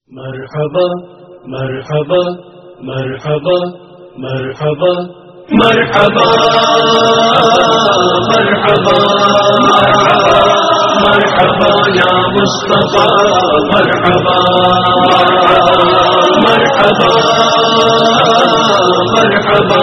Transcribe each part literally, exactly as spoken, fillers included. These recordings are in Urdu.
مرحبا مرحبا مرحبا مرحبا مرحبا مرحبا مرحبا یا مصطفیٰ مرحبا مرحبا مرحبا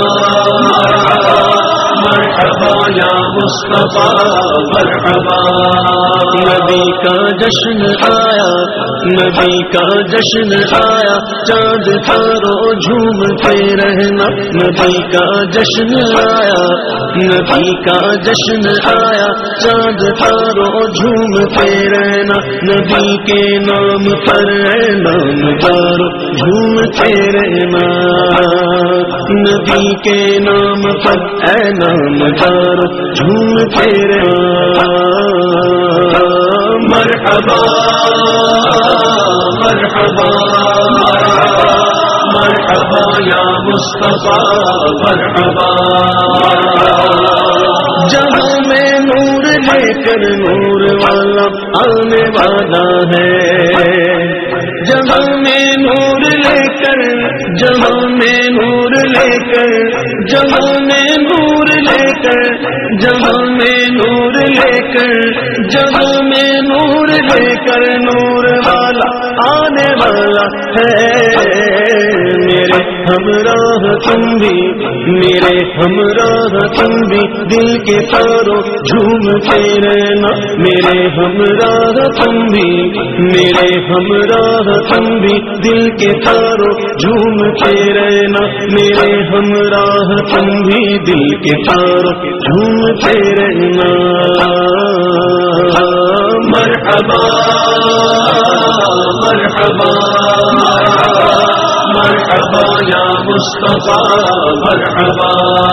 مرحبا یا مصطفیٰ مرحبا نبی کا جشن آیا نبی کا جشن آیا چاند تارو جھومتے رہنا نبی کا جشن آیا نبی کا جشن آیا چاند تارو جھومتے رہنا نبی کے نام پر نام دارو جھومتے رہنا نبی کے نام پر اے نام دارو جھومتے رہنا مرحبا مرحبا مرحبا یا مصطفیٰ مرحبا جہاں میں نور لے کر نور والا آنے والا ہے جہاں میں نور لے کر جہاں میں نور لے کر جہاں میں نور لے کر جہاں میں نور لے کر جہاں میں نور لے کر نور والا آنے والا ہے میرے ہمراہ تم بھی میرے ہمراہ تم بھی دل کے تارو جھومتے رہنا میرے ہمراہ تم بھی میرے ہمراہ تم بھی دل کے تارو جھومتے رہنا میرے ہمراہ تم بھی دل کے تارو جھومتے رہنا مرحبا مرحبا مرحبا یا مصطفیٰ مرحبا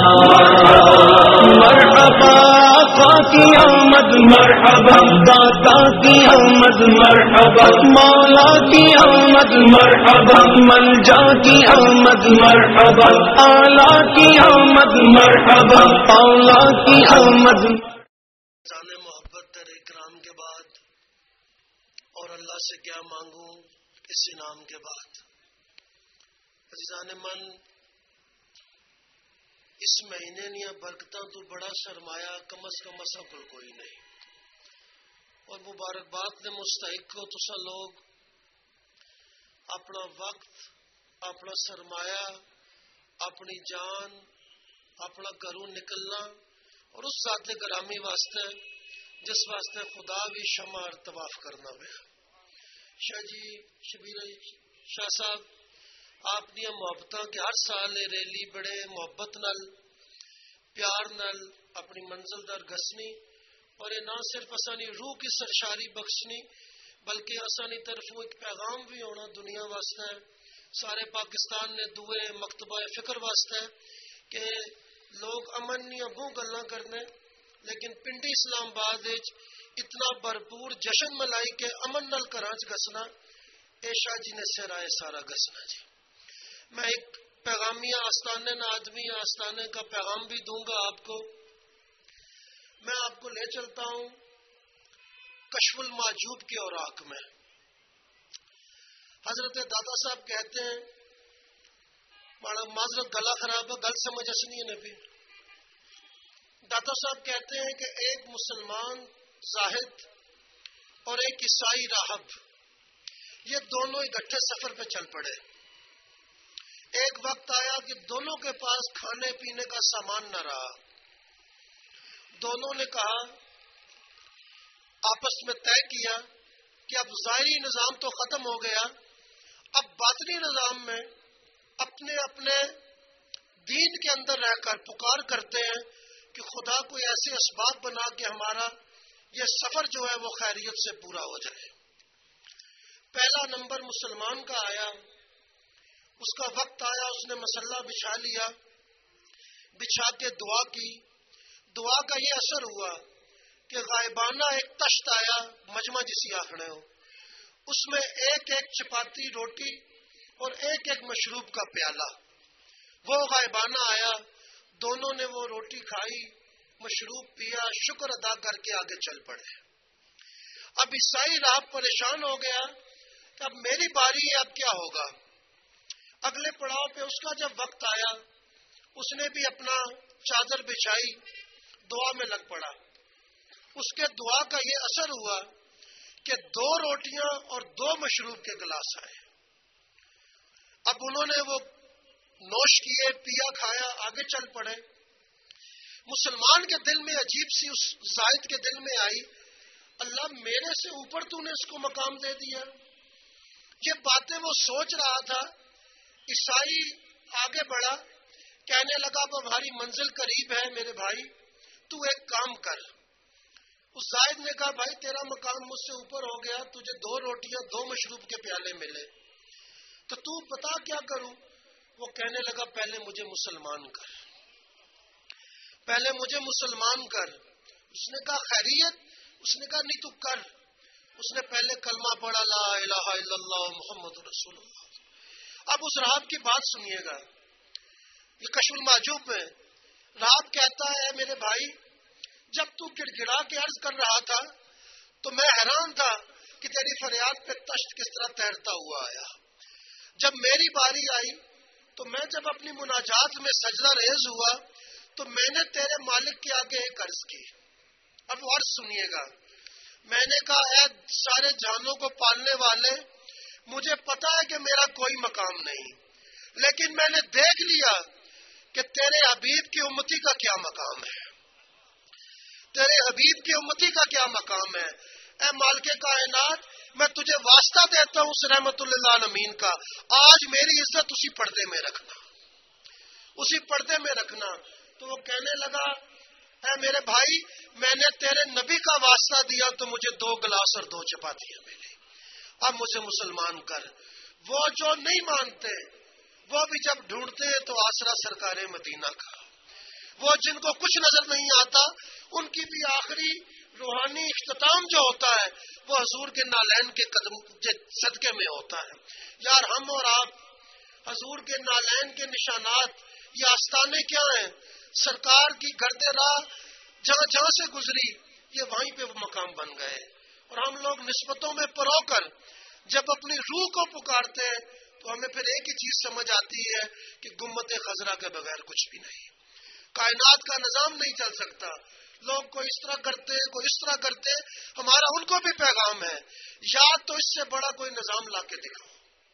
مرحبا آقا کی آمد مرحبا داتا کی آمد مرحبا مولا کی آمد مرحبا منجا کی آمد مرحبا اعلیٰ کی آمد مرحبا اولا کی آمد محبت در اکرام کے بعد اور اللہ سے کیا مانگوں اس انعام کے بعد عزیزان من اس مہینے نیا برکتاں تو بڑا سرمایہ کم از کم اسا کول کوئی نہیں اور مبارکباد نے مستحق ہو تسا لوگ اپنا وقت اپنا سرمایہ اپنی جان اپنا گھروں نکلنا اور اس ذات گرامی واسطے جس واسطے خدا بھی شمع طواف کرنا ہوا شاہ جی شبیر شاہ صاحب آپ دیا محبتاں کہ ہر سال ریلی بڑے محبت نال پیار نال اپنی منزل در گسنی اور یہ نہ صرف اسانی روح کی سرشاری بخشنی بلکہ اسانی طرفوں ایک پیغام بھی ہونا دنیا واسطے سارے پاکستان نے دوئے مکتبہ فکر واسطے کہ لوگ امن نہیں ابوں گلاں کرنے لیکن پنڈی اسلام آباد اتنا بھرپور جشن ملائی کہ امن نال کراچ گسنا اے شاہ جی نے سرائے سارا گسنا جی میں ایک پیغامیہ آستانے نہ آدمی آستانے کا پیغام بھی دوں گا آپ کو میں آپ کو لے چلتا ہوں کشف المعجوب کے اوراق میں حضرت دادا صاحب کہتے ہیں معذرت گلا خراب ہے گل سمجھ اچنی ہے نبی دادا صاحب کہتے ہیں کہ ایک مسلمان زاہد اور ایک عیسائی راہب یہ دونوں اکٹھے سفر پہ چل پڑے ایک وقت آیا کہ دونوں کے پاس کھانے پینے کا سامان نہ رہا دونوں نے کہا آپس میں طے کیا کہ اب ظاہری نظام تو ختم ہو گیا اب باطنی نظام میں اپنے اپنے دین کے اندر رہ کر پکار کرتے ہیں کہ خدا کوئی ایسے اسباب بنا کہ ہمارا یہ سفر جو ہے وہ خیریت سے پورا ہو جائے پہلا نمبر مسلمان کا آیا اس کا وقت آیا اس نے مسلح بچھا لیا بچھا کے دعا کی دعا کا یہ اثر ہوا کہ غائبانہ ایک تشت آیا مجمع جسی آخنے ہو اس میں ایک ایک چپاتی روٹی اور ایک ایک مشروب کا پیالہ وہ غائبانہ آیا دونوں نے وہ روٹی کھائی مشروب پیا شکر ادا کر کے آگے چل پڑے اب عیسائی راہ پریشان ہو گیا کہ اب میری باری ہے، اب کیا ہوگا. اگلے پڑاؤ پہ اس کا جب وقت آیا، اس نے بھی اپنا چادر بچھائی، دعا میں لگ پڑا. اس کے دعا کا یہ اثر ہوا کہ دو روٹیاں اور دو مشروب کے گلاس آئے. اب انہوں نے وہ نوش کیے، پیا، کھایا، آگے چل پڑے. مسلمان کے دل میں عجیب سی اس زائد کے دل میں آئی، اللہ میرے سے اوپر تو نے اس کو مقام دے دیا. یہ باتیں وہ سوچ رہا تھا. عیسائی آگے بڑھا، کہنے لگا اب ہماری منزل قریب ہے میرے بھائی، تو ایک کام کر. اس زائد نے کہا بھائی تیرا مقام مجھ سے اوپر ہو گیا، تجھے دو روٹیاں دو مشروب کے پیالے ملے، تو تو بتا کیا کروں. وہ کہنے لگا پہلے مجھے مسلمان کر، پہلے مجھے مسلمان کر. اس نے کہا خیریت؟ اس نے کہا نہیں تو کر. اس نے پہلے کلمہ پڑھا، لا الہ الا اللہ محمد رسول اللہ. اب اس راہب کی بات سنیے گا، یہ کشف المحجوب میں راہب کہتا ہے میرے بھائی جب تو گڑ گڑا کے عرض کر رہا تھا تو میں حیران تھا کہ تیری فریاد پہ تشت کس طرح تیرتا ہوا آیا. جب میری باری آئی تو میں جب اپنی مناجات میں سجدہ ریز ہوا تو میں نے تیرے مالک کے آگے ایک عرض کی. اب عرض سنیے گا. میں نے کہا اے سارے جانوں کو پالنے والے، مجھے پتا ہے کہ میرا کوئی مقام نہیں، لیکن میں نے دیکھ لیا کہ تیرے حبیب کی امتی کا کیا مقام ہے، تیرے حبیب کی امتی کا کیا مقام ہے. اے مالک کائنات، میں تجھے واسطہ دیتا ہوں اس رحمت للعالمین کا، آج میری عزت اسی پردے میں رکھنا، اسی پردے میں رکھنا. تو وہ کہنے لگا اے میرے بھائی میں نے تیرے نبی کا واسطہ دیا تو مجھے دو گلاس اور دو چپاتیاں ملی، اب مجھے مسلمان کر. وہ جو نہیں مانتے وہ بھی جب ڈھونڈتے ہیں تو آسرا سرکار مدینہ کا، وہ جن کو کچھ نظر نہیں آتا ان کی بھی آخری روحانی اختتام جو ہوتا ہے وہ حضور کے نالین کے قدم صدقے میں ہوتا ہے. یار ہم اور آپ حضور کے نالین کے نشانات، یہ آستانے کیا ہیں؟ سرکار کی گرد راہ جہاں جہاں سے گزری یہ وہیں پہ وہ مقام بن گئے. اور ہم لوگ نسبتوں میں پرو کر جب اپنی روح کو پکارتے ہیں تو ہمیں پھر ایک ہی چیز سمجھ آتی ہے کہ گنبد خضرا کے بغیر کچھ بھی نہیں، کائنات کا نظام نہیں چل سکتا. لوگ کوئی اس طرح کرتے کوئی اس طرح کرتے، ہمارا ان کو بھی پیغام ہے یا تو اس سے بڑا کوئی نظام لا کے دکھاؤ،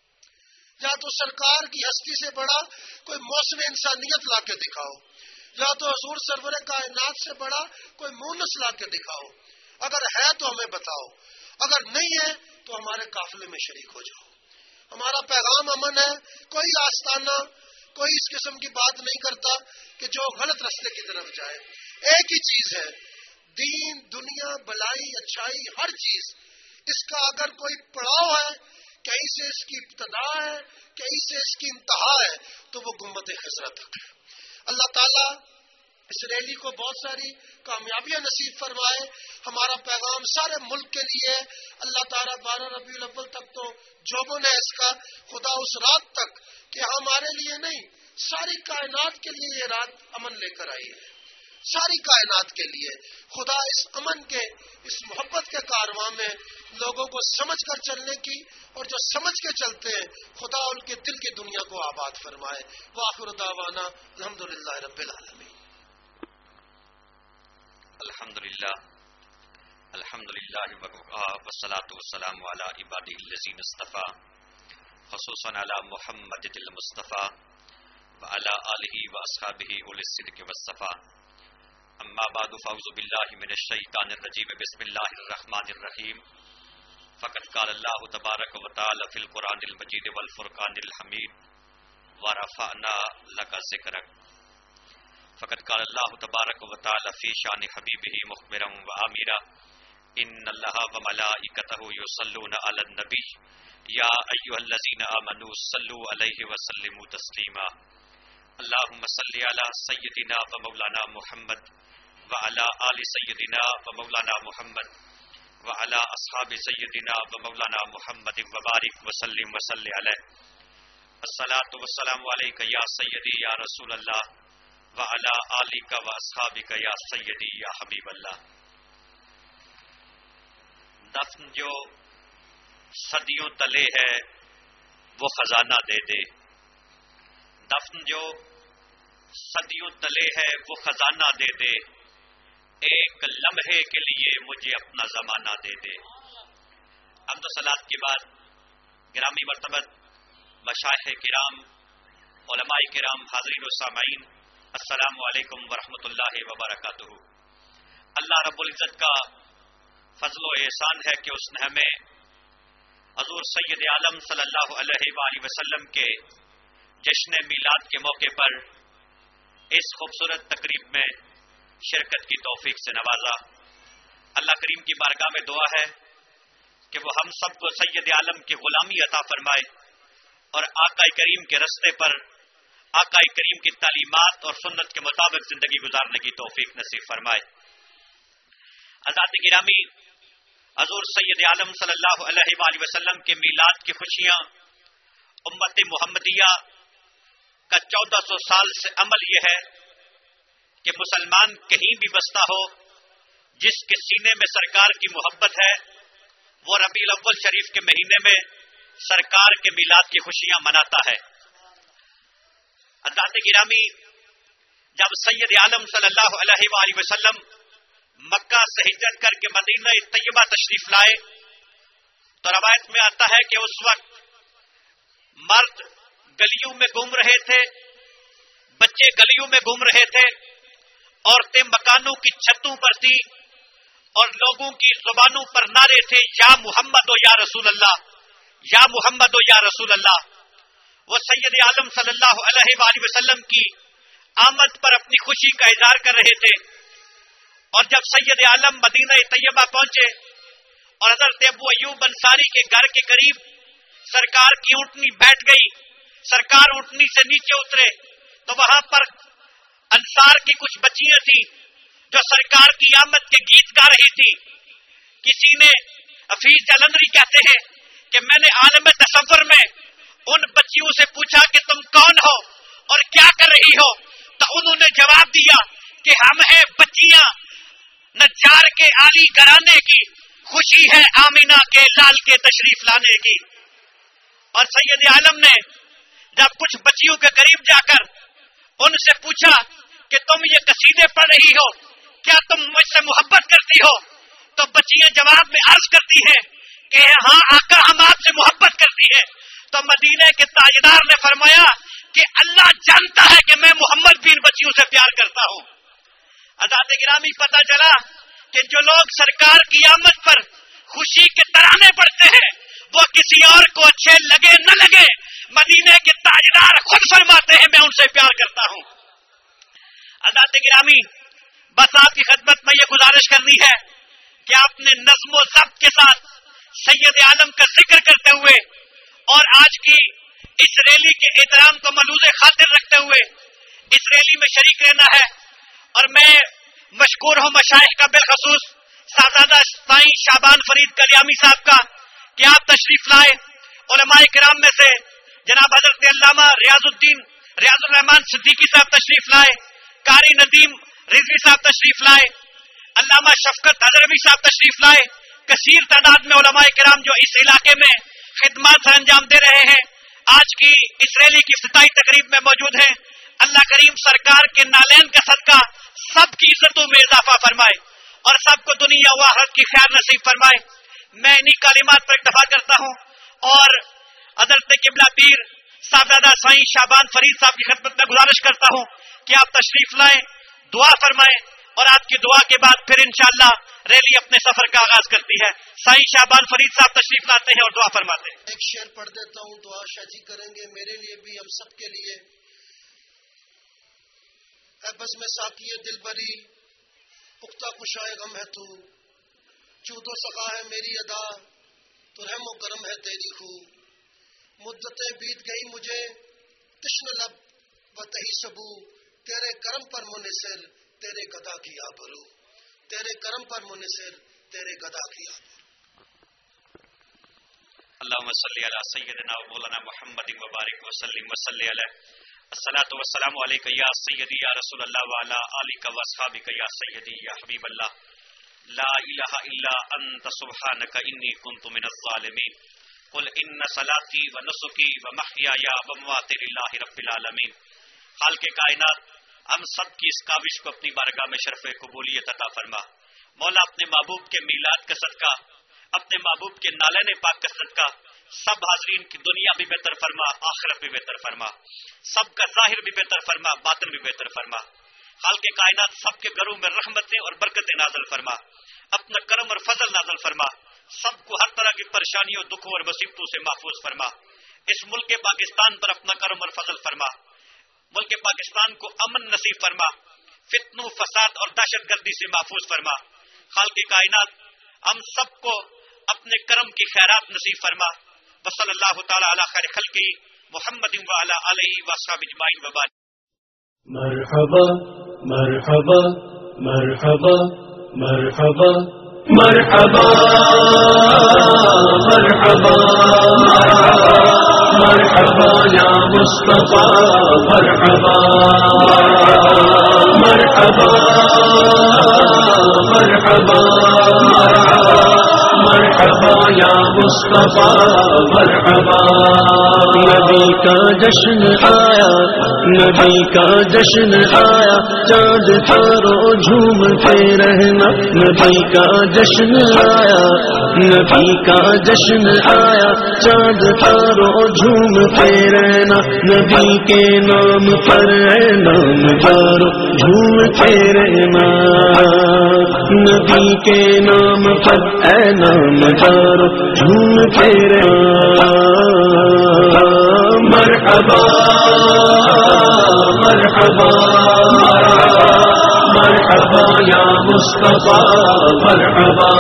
یا تو سرکار کی ہستی سے بڑا کوئی موسم انسانیت لا کے دکھاؤ، یا تو حضور سرور کائنات سے بڑا کوئی مونس لا کے دکھاؤ. اگر ہے تو ہمیں بتاؤ، اگر نہیں ہے تو ہمارے قافلے میں شریک ہو جاؤ. ہمارا پیغام امن ہے، کوئی آستانہ کوئی اس قسم کی بات نہیں کرتا کہ جو غلط راستے کی طرف جائے. ایک ہی چیز ہے، دین دنیا بلائی اچھائی ہر چیز، اس کا اگر کوئی پڑاؤ ہے، کہیں سے اس کی ابتدا ہے کہیں سے اس کی انتہا ہے تو وہ گنبد خضرا تک ہے. اللہ تعالیٰ اس ریلی کو بہت ساری کامیابیاں نصیب فرمائے. ہمارا پیغام سارے ملک کے لیے. اللہ تعالیٰ بارہ ربیع الاول تک تو جوبن ہے اس کا، خدا اس رات تک کہ ہمارے لیے نہیں ساری کائنات کے لیے یہ رات امن لے کر آئی ہے، ساری کائنات کے لیے. خدا اس امن کے اس محبت کے کارواں میں لوگوں کو سمجھ کر چلنے کی، اور جو سمجھ کے چلتے ہیں خدا ان کے دل کی دنیا کو آباد فرمائے. وآخر دعوانا الحمدللہ رب العالمین. الحمدللہ الحمدللہ والصلاة والسلام علی عبادہ الذین اصطفیٰ خصوصاً علی محمد المصطفیٰ وعلی آلہ واصحابہ اولی الصدق والصفا. اما بعد فاعوذ باللہ من الشیطان الرجیم بسم اللہ الرحمن الرحیم. فقد قال اللہ تبارک و تعالی فی القرآن المجید والفرقان الحمید ورفعنا لک ذکرک. فقد قال اللہ تبارک و تعالی فی شان حبیبہ مخبرا و آمرا ان اللہ و ملائکتہ یصلون علی النبی یا ایھا الذین آمنوا صلوا علیہ وسلموا تسلیما. اللہم صل علی سیدنا و مولانا محمد وعلی آل سیدنا و مولانا محمد وعلی اصحاب سیدنا و مولانا محمد وبارک وسلم وصلی علیہ. الصلاۃ والسلام علیک یا سیدی یا رسول اللہ وعلی آلک و اصحابک یا سیدی یا حبیب اللہ. دفن جو صدیوں تلے ہے وہ خزانہ دے دے، دفن جو صدیوں تلے ہے وہ خزانہ دے دے، ایک لمحے کے لیے مجھے اپنا زمانہ دے دے۔ حمد و صلات کے بعد گرامی مرتبت مشائخ کرام، علماء کرام، حاضرین و سامعین، السلام علیکم ورحمۃ اللہ وبرکاتہ۔ اللہ رب العزت کا فضل و احسان ہے کہ اس نے ہمیں حضور سید عالم صلی اللہ علیہ وآلہ وسلم کے جشن میلاد کے موقع پر اس خوبصورت تقریب میں شرکت کی توفیق سے نوازا۔ اللہ کریم کی بارگاہ میں دعا ہے کہ وہ ہم سب کو سید عالم کی غلامی عطا فرمائے اور آقا کریم کے رستے پر آقا کریم کی تعلیمات اور سنت کے مطابق زندگی گزارنے کی توفیق نصیب فرمائے۔ حضرات گرامی، حضور سید عالم صلی اللہ علیہ وآلہ وسلم کے میلاد کی خوشیاں امت محمدیہ کا چودہ سو سال سے عمل یہ ہے کہ مسلمان کہیں بھی بستا ہو، جس کے سینے میں سرکار کی محبت ہے، وہ ربیع الاول شریف کے مہینے میں سرکار کے میلاد کی خوشیاں مناتا ہے۔ حضرات گرامی، جب سید عالم صلی اللہ علیہ وآلہ وسلم مکہ سے ہجرت کر کے مدینہ طیبہ تشریف لائے تو روایت میں آتا ہے کہ اس وقت مرد گلیوں میں گھوم رہے تھے، بچے گلیوں میں گھوم رہے تھے، عورتیں مکانوں کی چھتوں پر تھی اور لوگوں کی زبانوں پر نعرے تھے، یا محمد و یا رسول اللہ، یا محمد و یا رسول اللہ۔ وہ سید عالم صلی اللہ علیہ وآلہ وسلم کی آمد پر اپنی خوشی کا اظہار کر رہے تھے، اور جب سید عالم مدینہ طیبہ پہنچے اور حضرت ابو ایوب انصاری کے گھر کے قریب سرکار کی اونٹنی بیٹھ گئی، سرکار اونٹنی سے نیچے اترے تو وہاں پر انصار کی کچھ بچیاں تھیں جو سرکار کی آمد کے گیت گا رہی تھی۔ کسی نے، حفیظ جلندری کہتے ہیں کہ میں نے عالم تصور میں ان بچیوں سے پوچھا کہ تم کون ہو اور کیا کر رہی ہو، تو انہوں نے جواب دیا کہ ہم ہیں بچیاں نجار کے عالی گھرانے کی، خوشی ہے آمینہ کے لال کے تشریف لانے کی۔ اور سید عالم نے جب کچھ بچیوں کے قریب جا کر ان سے پوچھا کہ تم یہ قصیدے پڑھ رہی ہو، کیا تم مجھ سے محبت کرتی ہو؟ تو بچیاں جواب میں عرض کرتی ہیں کہ ہاں آقا، ہم آپ سے محبت کرتی ہے۔ تو مدینے کے تاجدار نے فرمایا کہ اللہ جانتا ہے کہ میں محمد بھی ان بچیوں سے پیار کرتا ہوں۔ حضرات گرامی، پتہ چلا کہ جو لوگ سرکار کی آمد پر خوشی کے ترانے پڑھتے ہیں وہ کسی اور کو اچھے لگے نہ لگے، مدینے کے تاجدار خود فرماتے ہیں میں ان سے پیار کرتا ہوں۔ حضرات گرامی، بس آپ کی خدمت میں یہ گزارش کرنی ہے کہ آپ نے نظم و ضبط کے ساتھ سید عالم کا ذکر کرتے ہوئے اور آج کی اس ریلی کے احترام کو ملحوظ خاطر رکھتے ہوئے اس ریلی میں شریک رہنا ہے۔ اور میں مشکور ہوں مشائخ کا، بالخصوص صاحبزادہ سائیں شعبان فرید کلیامی صاحب کا کہ آپ تشریف لائے۔ علماء کرام میں سے جناب حضرت علامہ ریاض الدین ریاض الرحمان صدیقی صاحب تشریف لائے، قاری ندیم رضوی صاحب تشریف لائے، علامہ شفقت حضروی صاحب تشریف لائے۔ کثیر تعداد میں علماء کرام جو اس علاقے میں خدمات سر انجام دے رہے ہیں آج کی اس ریلی کی افتتاحی تقریب میں موجود ہیں۔ اللہ کریم سرکار کے نالین کا صدقہ سب کی عزتوں میں اضافہ فرمائے اور سب کو دنیا و آخرت کی خیر نصیب فرمائے۔ میں انہی کلمات پر اکتفا کرتا ہوں اور حضرت قبلہ پیر صاحبزادہ سائیں شعبان فرید صاحب کی خدمت میں گزارش کرتا ہوں کہ آپ تشریف لائیں، دعا فرمائیں، اور آپ کی دعا کے بعد پھر انشاءاللہ ریلی اپنے سفر کا آغاز کرتی ہے۔ سائیں شعبان فرید صاحب تشریف لاتے ہیں اور دعا فرماتے ہیں۔ ایک شعر پڑھ دیتا ہوں، دعا شاہ جی کریں گے میرے لیے بھی، ہم سب کے لیے۔ اے بس میں ساقی دل بری، پختہ کشائے غم ہے تو، چود و سخا ہے میری ادا، تو رحم و کرم ہے تیری خو، مدتیں بیت گئی مجھے تشن لب و تہی سبو، تیرے کرم پر منحصر تیرے گدا کی آبرو، تیرے کرم پر منحصر تیرے گدا کی آبرو۔ اللہم صلی علی سیدنا و مولانا محمد مبارک وسلم وصلی علیہ الصلاۃ والسلام علیک یا سیدی یا رسول اللہ وعلی آلک و اصحابک یا سیدی یا حبیب اللہ، لا الہ الا انت سبحانک انی کنت من الظالمین۔ قل ان صلاتی و نسکی و محیای و مماتی للہ رب العالمین. خالق کائنات ہم سب کی اس کاوش کو اپنی بارگاہ میں شرف قبولیت عطا فرما. مولا اپنے محبوب کے میلاد کا صدقہ، اپنے محبوب کے نالین پاک کا صدقہ سب حاضرین کی دنیا بھی بہتر فرما، آخرت بھی بہتر فرما، سب کا ظاہر بھی بہتر فرما، باطن بھی بہتر فرما. خالق کائنات سب کے گھروں میں رحمتیں اور برکتیں نازل فرما، اپنا کرم اور فضل نازل فرما، سب کو ہر طرح کی پریشانیوں، دکھوں اور مصیبتوں سے محفوظ فرما. اس ملک پاکستان پر اپنا کرم اور فضل فرما. ملک پاکستان کو امن نصیب فرما، فتنوں، فساد اور دہشت گردی سے محفوظ فرما. خالق کائنات ہم سب کو اپنے کرم کی خیرات نصیب فرما. وصلی اللہ تعالی علی خیر خلقہ محمد وعلی آلہ واصحابہ اجمعین وبارک. مرحبا مرحبا مرحبا مرحبا مرحبا مرحبا مرحبا یا مصطفیٰ مرحبا مرحبا مرحبا مرحبا یا مصطفیٰ مرحبا. نبی کا جشن آیا، نبی کا جشن آیا، چاند تارو جھومتے رہنا. نبی کا جشن آیا، نبی کا جشن آیا، چاند تارو جھومتے رہنا. نبی کے نام پر ہے نام دارو جھومتے رہنا. نبی کے نام پر اے نام دارو جھومتے رہنا. مرحبا مرحبا مرحبا یا مصطفیٰ مرحبا.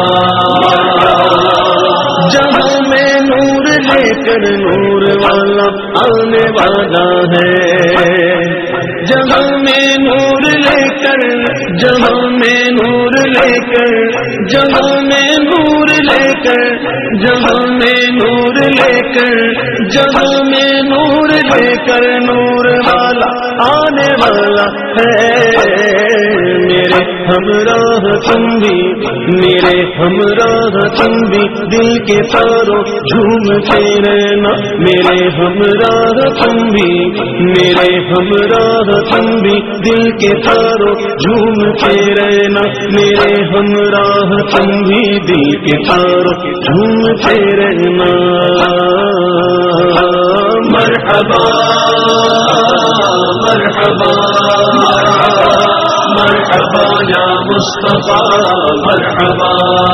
جہاں میں نور لے کر نور والا آنے والا ہے، جہاں میں نور لے کر، جہاں میں نور لے کر، جہاں میں نور لے کر، جہاں میں نور لے کر، جہاں میں نور لے کر نور والا آنے والا ہے. میرے ہمراہ تم بھی، میرے ہمراہ تم بھی، دل کے تاروں جھومتے رہنا. میرے ہمراہ تم بھی، میرے ہمراہ تم بھی، دل کے تاروں جھومتے رہنا. میرے ہمراہ تم بھی، دل کے تاروں جھومتے رہنا. مرحبا مرحبا مرحبا یا مصطفیٰ مرحبا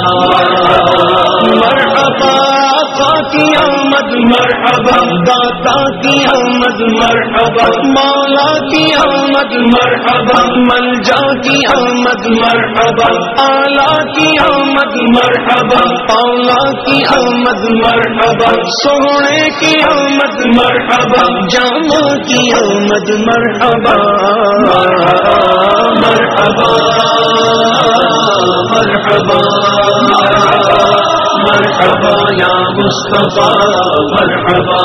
مرحبا آقا کی آمد، مرحبا داتا کی آمد، مرحبا مولا کی آمد، مرحبا ملجا کی آمد، مرحبا آلہ کی آمد، مرحبا اولا کی آمد، مرحبا سونے کی آمد، مرحبا جامع کی آمد، مرحبا مرحبا مرحبا مرحبا یا مصطفیٰ مرحبا.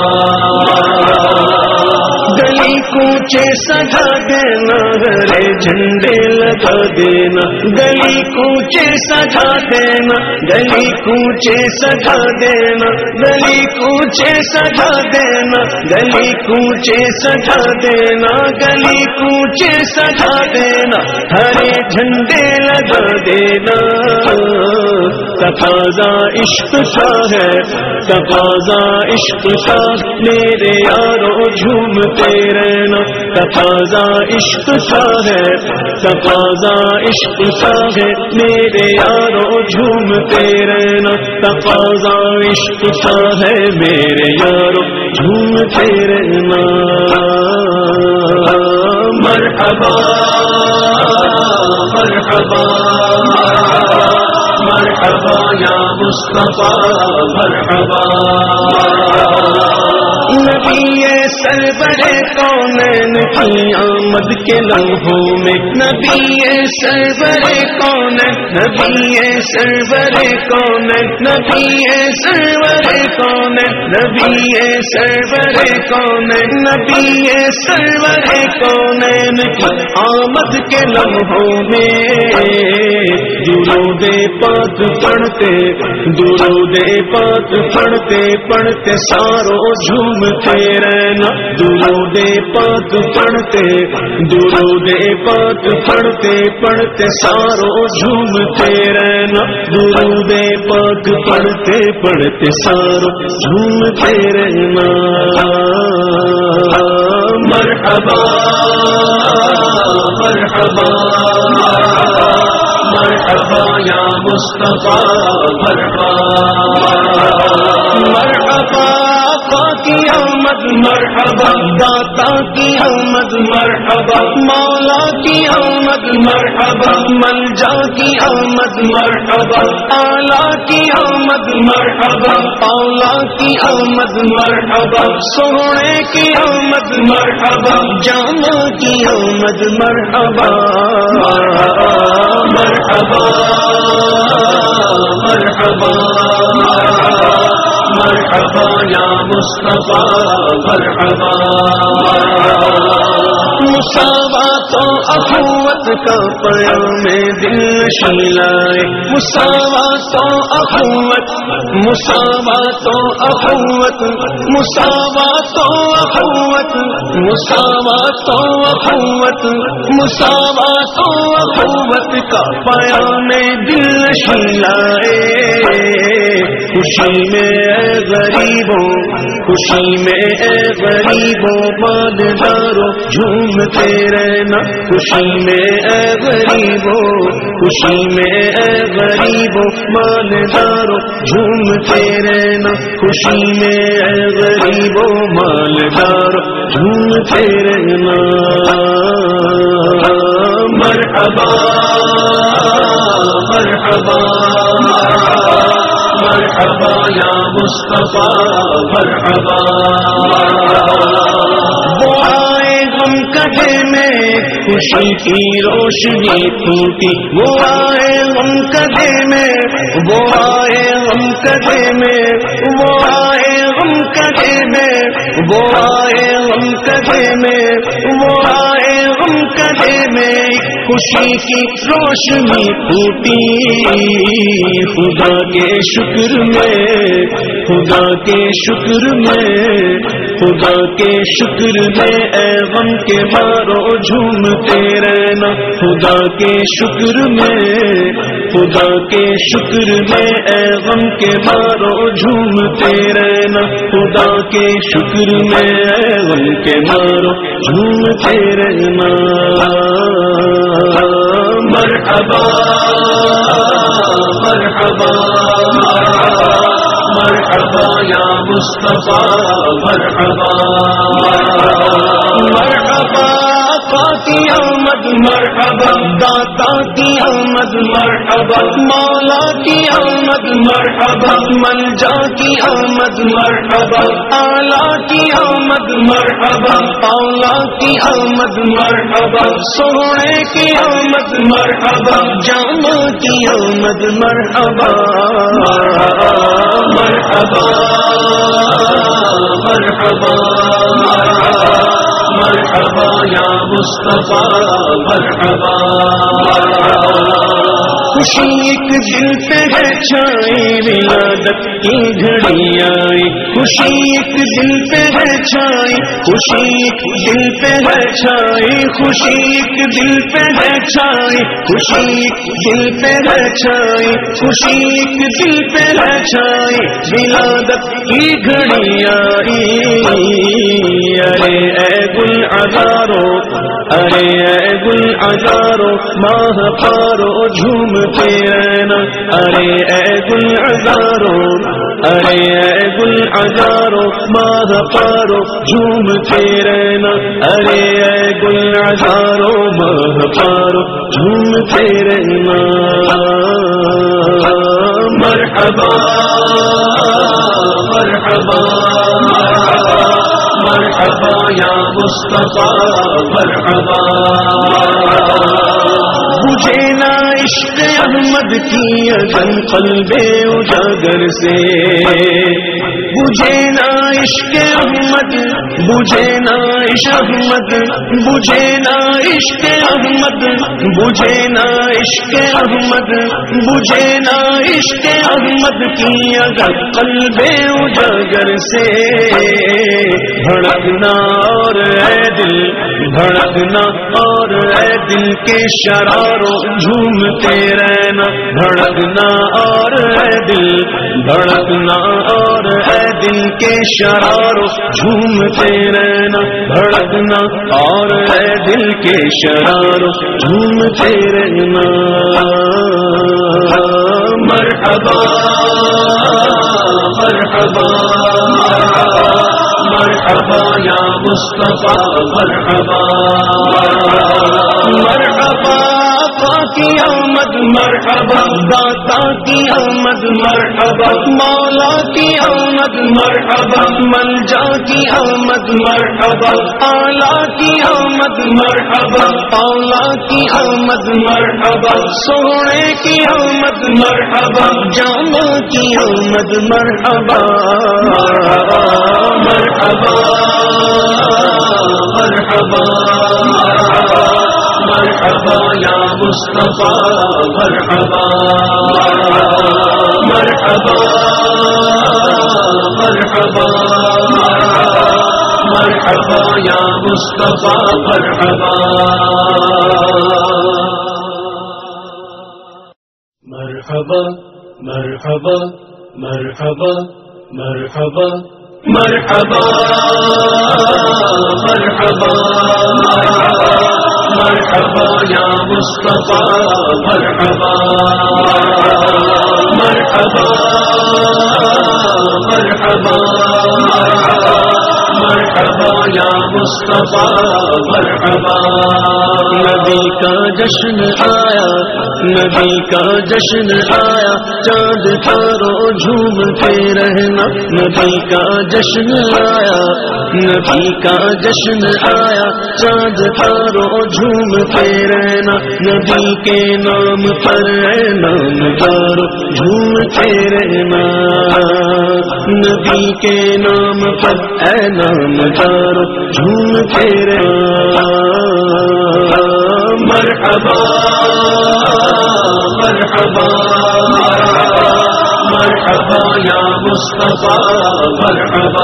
گلی کوچے سجا دینا، ہرے جھنڈے لگا دینا. گلی کوچے سجا دینا، گلی کوچے سجا دینا، گلی کوچے سجا دینا، گلی کوچے سجا دینا، گلی کوچے سجا دینا، ہرے جھنڈے لگا دینا. تقاضا عشق کا ہے، تقاضا عشق کا، میرے یارو جھومتے رہنا. تقاضا عشق کا ہے، تقاضا عشق کا ہے، میرے یارو جھومتے رہنا. تقاضا عشق کا ہے، میرے یارو جھومتے رہنا. مرحبا مرحبا مرحبا یا مصطفیٰ مرحبا. نبی سرور کونین کی آمد کے لمحوں میں، نبی سرور کونین، نبی سرور کونین، نبی سرور کونین، نبی سرور کونین، نبی سرور کونین کی آمد کے لمحوں میں درود پاک پڑھتے، درود پاک پڑھتے پڑھتے سارو جھومتے رہنا، درود پاک پڑھتے، درود پاک پڑھتے پڑھتے سارو جھومتے رہنا، درود پاک پڑھتے پڑھتے سارو جھومتے رہنا۔ مرحبا مرحبا مرحبا یا مصطفیٰ مرحبا مرحبا آقا کی آمد، مرحبا داتا کی آمد، مرحبا مولا کی آمد، مرحبا ملجا کی آمد، مرحبا اعلیٰ کی آمد، مرحبا اولا کی آمد، مرحبا سونے کی آمد، مرحبا جامع کی آمد، مرحبا مرحبا مرحبا مرحبا یا مصطفیٰ مرحبا مساوات و اخوت کا پیام دل شیلائے، مساوات و اخوت، مساوات و اخوت، مساوات و اخوت، مساوات و اخوت، مساوات و اخوت کا پیام دل شیلائے، خوشی میں اے غریبوں، خوشی میں اے غریبوں مالدارو جھومتے رہنا، خوشی میں اے غریبوں، خوشی میں اے غریبوں مالدارو جھومتے رہنا، خوشی میں اے غریبوں مالدارو جھومتے رہنا۔ مرحبا مرحبا مرحبا یا مصطفیٰ مرحبا وہ آئے غم کدے میں خوشی کی روشنی پھوٹی، وہ آئے غم کدے میں، وہ آئے غم کدے میں، وہ آئے غم کدے میں، وہ آئے غم کدے میں، وہ آئے غم کدے میں خوشی کی روشنی پھوٹی، خدا کے شکر میں، خدا کے شکر میں، خدا کے شکر میں اے غم کے مارو جھومتے رہنا، خدا کے شکر میں، خدا کے شکر میں اے غم کے مارو جھومتے رہنا، خدا کے شکر میں اے غم کے مارو جھومتے رہنا۔ مرحبا مرحبا مرحبا یا مصطفیٰ مرحبا مرحبا آقا کی آمد، مرحبا داتا کی آمد، مرحبا مولا کی آمد، مرحبا ملجا کی آمد، مرحبا اعلیٰ کی آمد، مرحبا اولا کی آمد، مرحبا سونے کی آمد، مرحبا جامع کی آمد، مرحبا مرحبا مرحبا مرحبا یا مصطفیٰ مرحبا خوشی ایک دل پہ ہے چھائی، ولادت کی گھڑی آئی، خوشی ایک دل پہ ہے چھائی، خوشی ایک دل پہ ہے چھائی، خوشی ایک دل پہ ہے چھائی، خوشی ایک دل پہ ہے چھائی، خوشی ایک دل پہ ہے چھائی، ولادت کی گھڑی آئی۔ ارے اے گل عذارو، ارے اے گل عذارو ماہ پارو جھومتے رہنا، ارے اے گل عذارو، ارے اے گل عذارو ماہ پارو جھومتے رہنا، ارے اے گل عذارو ماہ پارو جھومتے رہنا۔ مرحبا مرحبا مرحبا مرحبا یا مصطفیٰ مرحبا بجھے نا عشق احمد کی اذن قلب اجاگر سے بجھے نا عشق احمد بجھے نا عشق احمد بجھے نا عشق احمد بجھے نا عشق احمد بجھے نا عشق احمد کی اگر قلب اجاگر سے بھڑکنا اور اے دل بھڑکنا اور اے دل کے شراروں جھومتے رہنا بھڑکنا اور اے دل بھڑکنا اور اے دل کے شراروں جھومتے رہنا بھڑکنا اور اے دل کے شراروں جھومتے رہنا مرحبا مرحبا مرحبا یا مصطفیٰ مرحبا مرحبا کی آمد مرحبا داتا کی آمد مرحبا مولا کی آمد مرحبا ملجا کی آمد مرحبا اعلیٰ کی آمد مرحبا اولا کی آمد مرحبا سونے کی آمد مرحبا جانا کی آمد مرحبا مرحبا مرحبا مرحبا یا مصطفیٰ مرحبا مرحبا مرحبا مرحبا یا مصطفیٰ مرحبا مرحبا مرحبا مرحبا مرحبا مرحبا مرحبا مرحبا یا مصطفیٰ مرحبا مرحبا مرحبا مرحبا یا مصطفیٰ مرحبا نبی کا جشن آیا نبی کا جشن آیا چاند تارو جھومتے رہنا نبی کا جشن آیا نبی کا جشن آیا چاند تارو جھومتے رہنا نبی کے نام پر اے نامدارو جھومتے رہنا نبی کے نام پر اے نامدارو جھومتے رہنا مرحبا مرحبا مرحبا یا مصطفیٰ مرحبا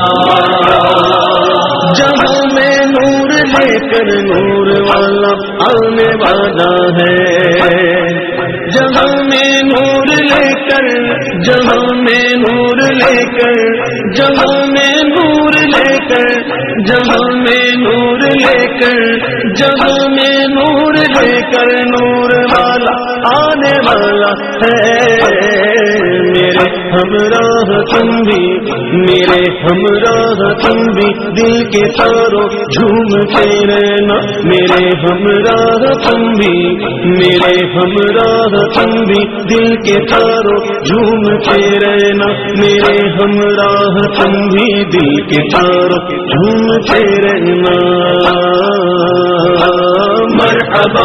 جہاں میں نور لے کر نور والا آنے والا ہے جہاں میں نور لے کر جہاں میں نور لے کر جہاں میں نور لے کر جہاں میں نور لے کر جہاں میں نور لے کر نور والا آنے والا ہے میرے ہمراہ تم بھی میرے ہمراہ تم بھی دل کے تاروں جھومتے رہنا میرے ہمراہ تم بھی میرے ہمراہ تم بھی دل کے تاروں جھومتے رہنا میرے ہمراہ تم بھی دل کے تاروں جھومتے رہنا مرحبا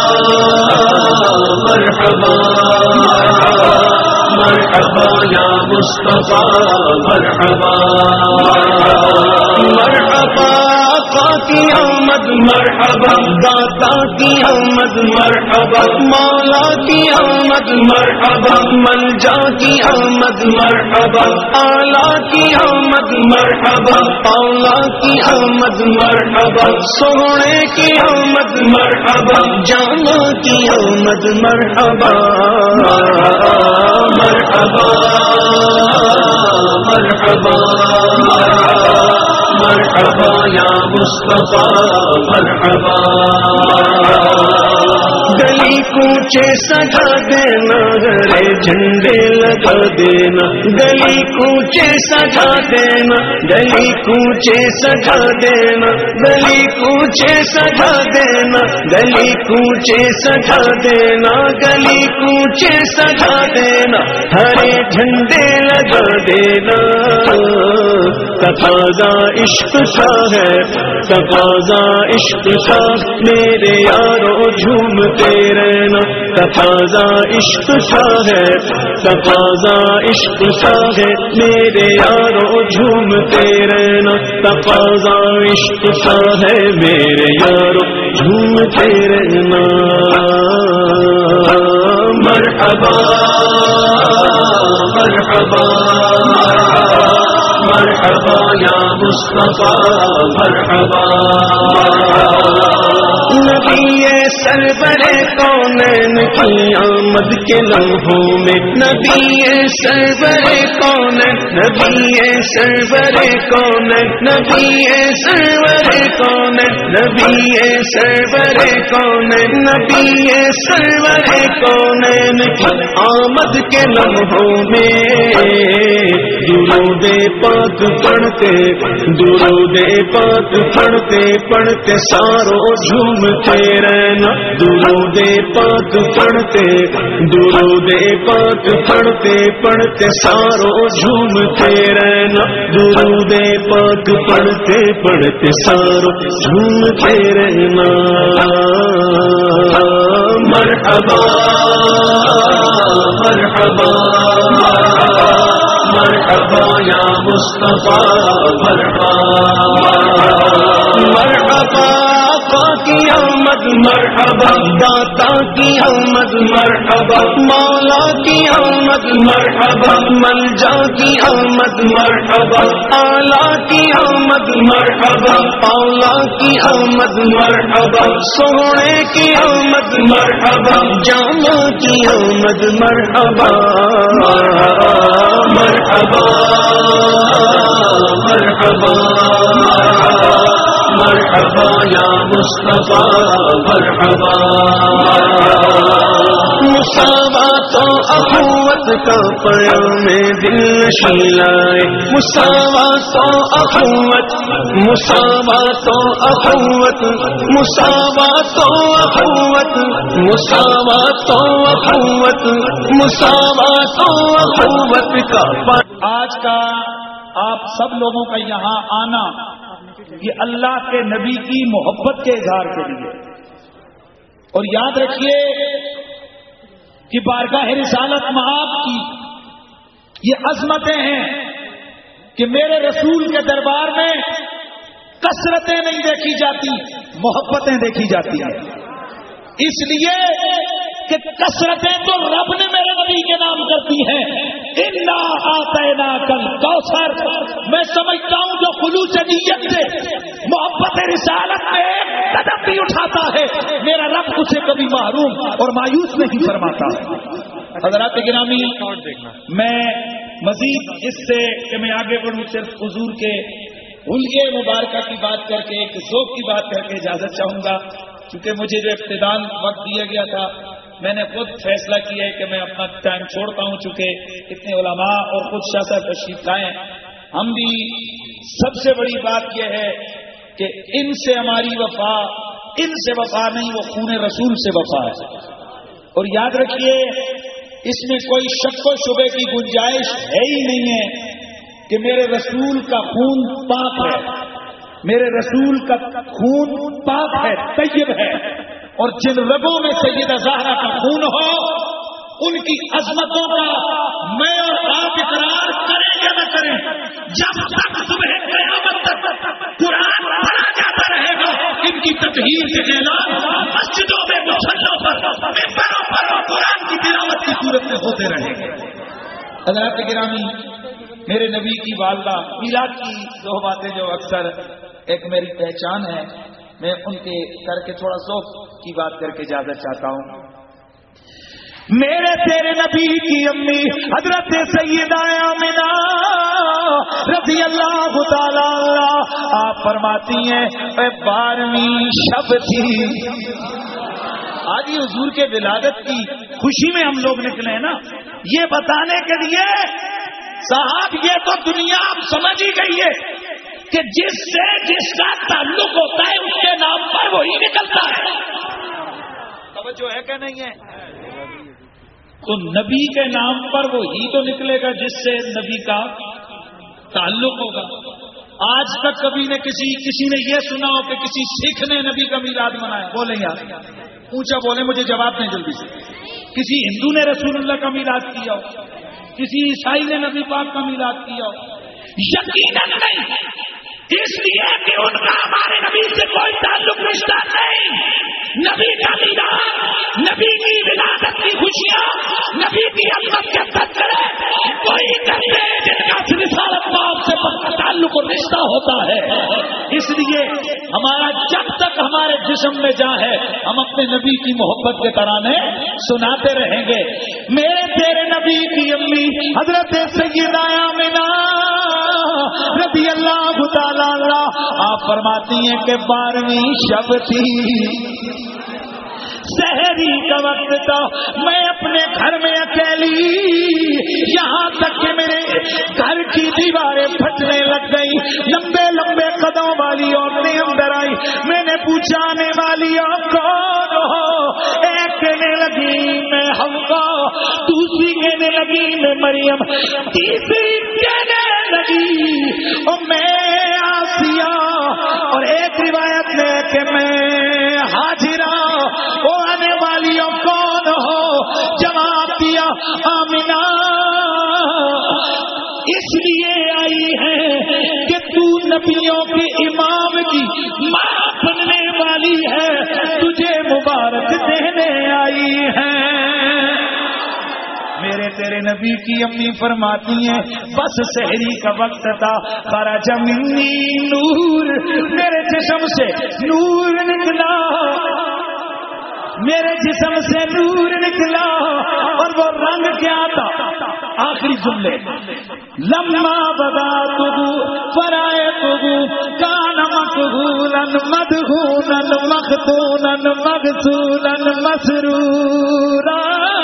مرحبا مرحبا یا مصطفیٰ مرحبا مرحبا کی آمد مرحبا داتا کی آمد مرحبا مولا کی آمد مرحبا ملجا کی آمد مرحبا اعلیٰ کی آمد مرحبا اولا کی آمد مرحبا سونے کی آمد مرحبا جانا کی آمد مرحبا مرحبا مرحبا مرحبا یا مصطفیٰ مرحبا گلی گلی کوچے سجا دینا ہرے جھنڈے لگا دینا گلی کوچے سجا دینا گلی کوچے سجا دینا گلی کوچے سجا دینا گلی کوچے سجا دینا گلی کوچے سجا دینا ہرے جھنڈے لگا دینا تقاضا عشق کا ہے تقاضا عشق کا میرے یارو جھومتے رہنا تقاضا عشق کا ہے تقاضا عشق کا ہے میرے یارو جھومتے رہنا تقاضا عشق کا ہے میرے یارو جھومتے رہنا مرحبا مرحبا مرحبا یا مصطفیٰ مرحبا نبی سرور کونین کی آمد کے لمحوں میں نبی سرور کونین نبی سرور کونین نبی سرور کونین نبی سرور کونین نبی سرور کونین کی آمد کے لمحوں میں درود پاک پڑھتے درود پاک پڑھتے پڑھتے ساروں جھومتے رہنا درود پاک پڑھتے درود پاک پڑھتے پڑھتے ساروں جھومتے رہنا درود پاک پڑھتے پڑھتے ساروں جھومتے رہنا مرحبا مرحبا مرحبا یا مصطفیٰ مرحبا مرحبا کی آمد مرحبا داتا کی آمد مرحبا مولا کی آمد مرحبا ملجا کی آمد مرحبا اعلیٰ کی آمد مرحبا اولا کی آمد مرحبا سونے کی آمد مرحبا جامع کی آمد مرحبا مرحبا مرحبا مرحبا یا مصطفیٰ مرحبا مساوات و اخوت کا پیام دل نشیں لائے مساوات و اخوت مساوات و اخوت مساوات و اخوت مساوات و اخوت مساوات و اخوت کا آج کا آپ سب لوگوں کا یہاں آنا یہ اللہ کے نبی کی محبت کے اظہار کے لیے اور یاد رکھیے کہ بارگاہ رسالت مآب کی یہ عظمتیں ہیں کہ میرے رسول کے دربار میں کثرتیں نہیں دیکھی جاتی محبتیں دیکھی جاتی ہیں اس لیے کہ کثرتیں تو رب نے میرے نبی کے نام کرتی ہیں انا آتیناک الکوثر میں سمجھتا ہوں جو خلوص نیت سے محبت رسالت میں ایک قدم بھی اٹھاتا ہے میرا رب اسے کبھی محروم اور مایوس نہیں فرماتا. حضرات گرامی میں مزید اس سے کہ میں آگے بڑھوں صرف حضور کے حلیے مبارکہ کی بات کر کے ایک ذوق کی بات کر کے اجازت چاہوں گا کیونکہ مجھے جو ابتدان وقت دیا گیا تھا میں نے خود فیصلہ کیا ہے کہ میں اپنا ٹائم چھوڑتا ہوں چونکہ اتنے علماء اور خود شاہ صاحب تشریف لائیں ہم بھی سب سے بڑی بات یہ ہے کہ ان سے ہماری وفا ان سے وفا نہیں وہ خون رسول سے وفا ہے اور یاد رکھیے اس میں کوئی شک و شبے کی گنجائش ہے ہی نہیں ہے کہ میرے رسول کا خون پاک ہے میرے رسول کا خون پاک ہے طیب ہے اور جن رگوں میں سیدہ زہرا کا خون ہو ان کی عظمتوں کا میں اور آپ اقرار کریں یا نہ کریں جب تک صبح قیامت تک قرآن پڑھا جاتا رہے گا ان کی تطہیر کے اعلان مسجدوں میں مصلوں پر ممبروں پر قرآن کی تلاوت کی صورت میں ہوتے رہیں گے. حضرات گرامی میرے نبی کی والدہ میلاد کی دو باتیں جو اکثر ایک میری پہچان ہے میں ان کے کر کے تھوڑا ذوق کی بات کر کے اجازت چاہتا ہوں. میرے تیرے نبی کی امی حضرت سیدہ آمنہ رضی اللہ تعالی آپ فرماتی ہیں بارہویں شب تھی آج یہ حضور کے ولادت کی خوشی میں ہم لوگ نکلے ہیں نا، یہ بتانے کے لیے صاحب یہ تو دنیا اب سمجھ ہی گئی ہے کہ جس سے جس کا تعلق ہوتا ہے اس کے نام پر وہی نکلتا ہے. توجہ ہے کہ نہیں ہے؟ تو نبی کے نام پر وہی تو نکلے گا جس سے نبی کا تعلق ہوگا. آج تک کبھی نے کسی کسی نے یہ سنا ہو کہ کسی سکھ نے نبی کا میلاد منایا؟ بولیں یار، اونچا بولیں، مجھے جواب دیں جلدی سے. کسی ہندو نے رسول اللہ کا میلاد کیا ہو؟ کسی عیسائی نے نبی پاک کا میلاد کیا ہو؟ یقیناً نہیں، اس لیے کہ ان کا ہمارے نبی سے کوئی تعلق رشتہ نہیں. نبی کا میلاد، نبی کی ولادت کی خوشیاں، نبی کی عظمت کے تذکرے کوئی کرتے ہیں جن کا رسالت پاک سے تعلق اور رشتہ ہوتا ہے. اس لیے ہمارا جب تک ہمارے جسم میں جان ہے ہم اپنے نبی کی محبت کے ترانے سناتے رہیں گے. میرے تیرے نبی کی امی حضرت سیدہ آمنہ رضی اللہ تعالی عنہا آپ فرماتی ہیں کہ بارہویں شب تھی، سحری کا وقت تھا، میں اپنے گھر میں اکیلی، یہاں تک کہ میرے گھر کی دیواریں پھٹنے لگ گئی. لمبے لمبے قدم والی عورتیں اندر آئی. میں نے پوچھا آنے والی اور کون ہو؟ ایک کہنے لگی میں حوا، دوسری کہنے لگی میں مریم، تیسری کہنے لگی اور میں آسیہ، اور ایک روایت میں کہ میں حاجرہ. وہ آنے والیوں کون ہو؟ جواب دیا آمنہ اس لیے آئی ہے کہ تو نبیوں کے امام کی ماں بننے والی ہے، تجھے مبارک دینے آئی ہے. میرے تیرے نبی کی امی فرماتی ہیں بس سحری کا وقت تھا، خرج منی نور، میرے جسم سے نور نکلا، میرے جسم سے نور نکلا. اور وہ رنگ کیا تھا؟ آخری جملے، لما بداتہ فرائتہ کان مقبولا مدہونا مختونا مغسولا مسرورا.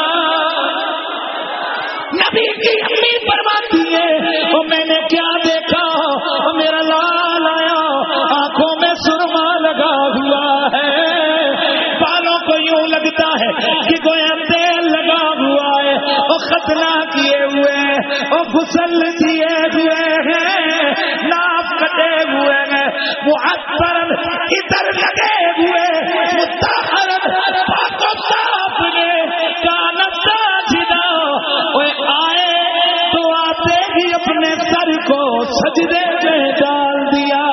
نبی کی امی فرماتی ہے اور میں نے کیا دیکھا، میرا لال آیا، آنکھوں میں سرما لگا ہوا ہے، بالوں کو یوں لگتا ہے کہ گویا تیل لگا ہوا ہے، اور ختنہ کیے ہوئے اور غسل کیے ہوئے ہیں، ناف کٹے ہوئے ہیں، معطرن ادھر لگے ہوئے، مطہرن پاک و صاف نے کانت ساجدہ. آئے تو آتے ہی اپنے سر کو سجدے میں ڈال دیا،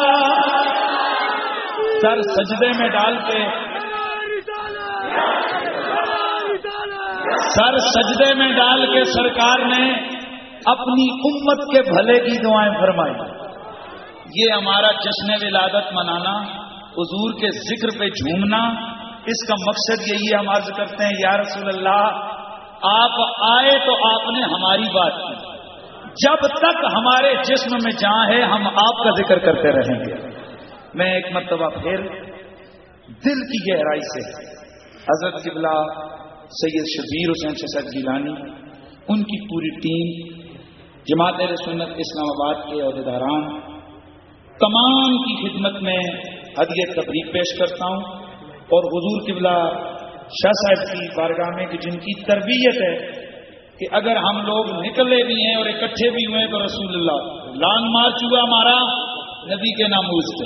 سر سجدے میں ڈال کے سر سجدے میں ڈال کے سرکار نے اپنی امت کے بھلے کی دعائیں فرمائی. یہ ہمارا جشن ولادت منانا، حضور کے ذکر پہ جھومنا، اس کا مقصد یہی ہے. ہم عرض کرتے ہیں یا رسول اللہ آپ آئے تو آپ نے ہماری بات کی، جب تک ہمارے جسم میں جان ہے ہم آپ کا ذکر کرتے رہیں گے. میں ایک مرتبہ پھر دل کی گہرائی سے حضرت قبلہ سید شبیر حسین چشت گیلانی، ان کی پوری ٹیم، جماعت اہل سنت اسلام آباد کے عہدیداران، تمام کی خدمت میں ہدیہ تبریک پیش کرتا ہوں. اور حضور قبلہ شاہ صاحب کی بارگاہ میں کہ جن کی تربیت ہے کہ اگر ہم لوگ نکلے بھی ہیں اور اکٹھے بھی ہوئے تو رسول اللہ لانگ مارچ ہوا ہمارا نبی کے ناموز پہ،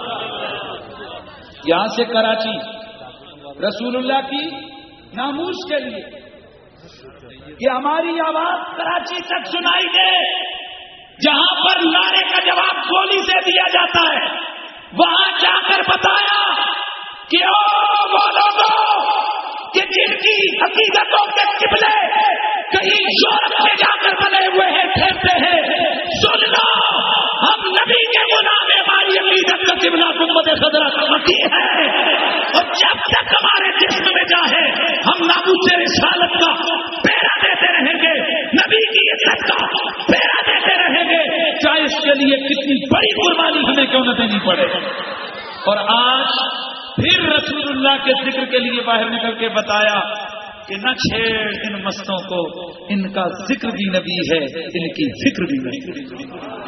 یہاں سے کراچی رسول اللہ کی ناموز کے لیے، یہ ہماری آواز کراچی تک سنائی دے. جہاں پر نعرے کا جواب گولی سے دیا جاتا ہے وہاں جا کر بتایا کہ او وہ لوگوں کہ جن کی عقیدتوں کے قبلے کہیں یورپ میں جا کر بنے ہوئے ہیں ٹھہرتے ہیں، سن لو ہم نبی کے غلام، ہماری عقیدت کا قبلہ گنبد خضرا مکی ہے، اور جب تک ہمارے جسم میں جا ہے ہم ناموس رسالت کا پیرا دیتے رہیں گے، نبی کی عزت کا پیرا دیتے رہیں گے، چاہے اس کے لیے کتنی بڑی قربانی ہمیں کیوں نہ دینی پڑے. اور آج پھر رسول اللہ کے ذکر کے لیے باہر نکل کے بتایا کہ نہ چھیڑ ان مستوں کو، ان کا ذکر بھی نبی ہے، ان کی فکر بھی نبی ہے۔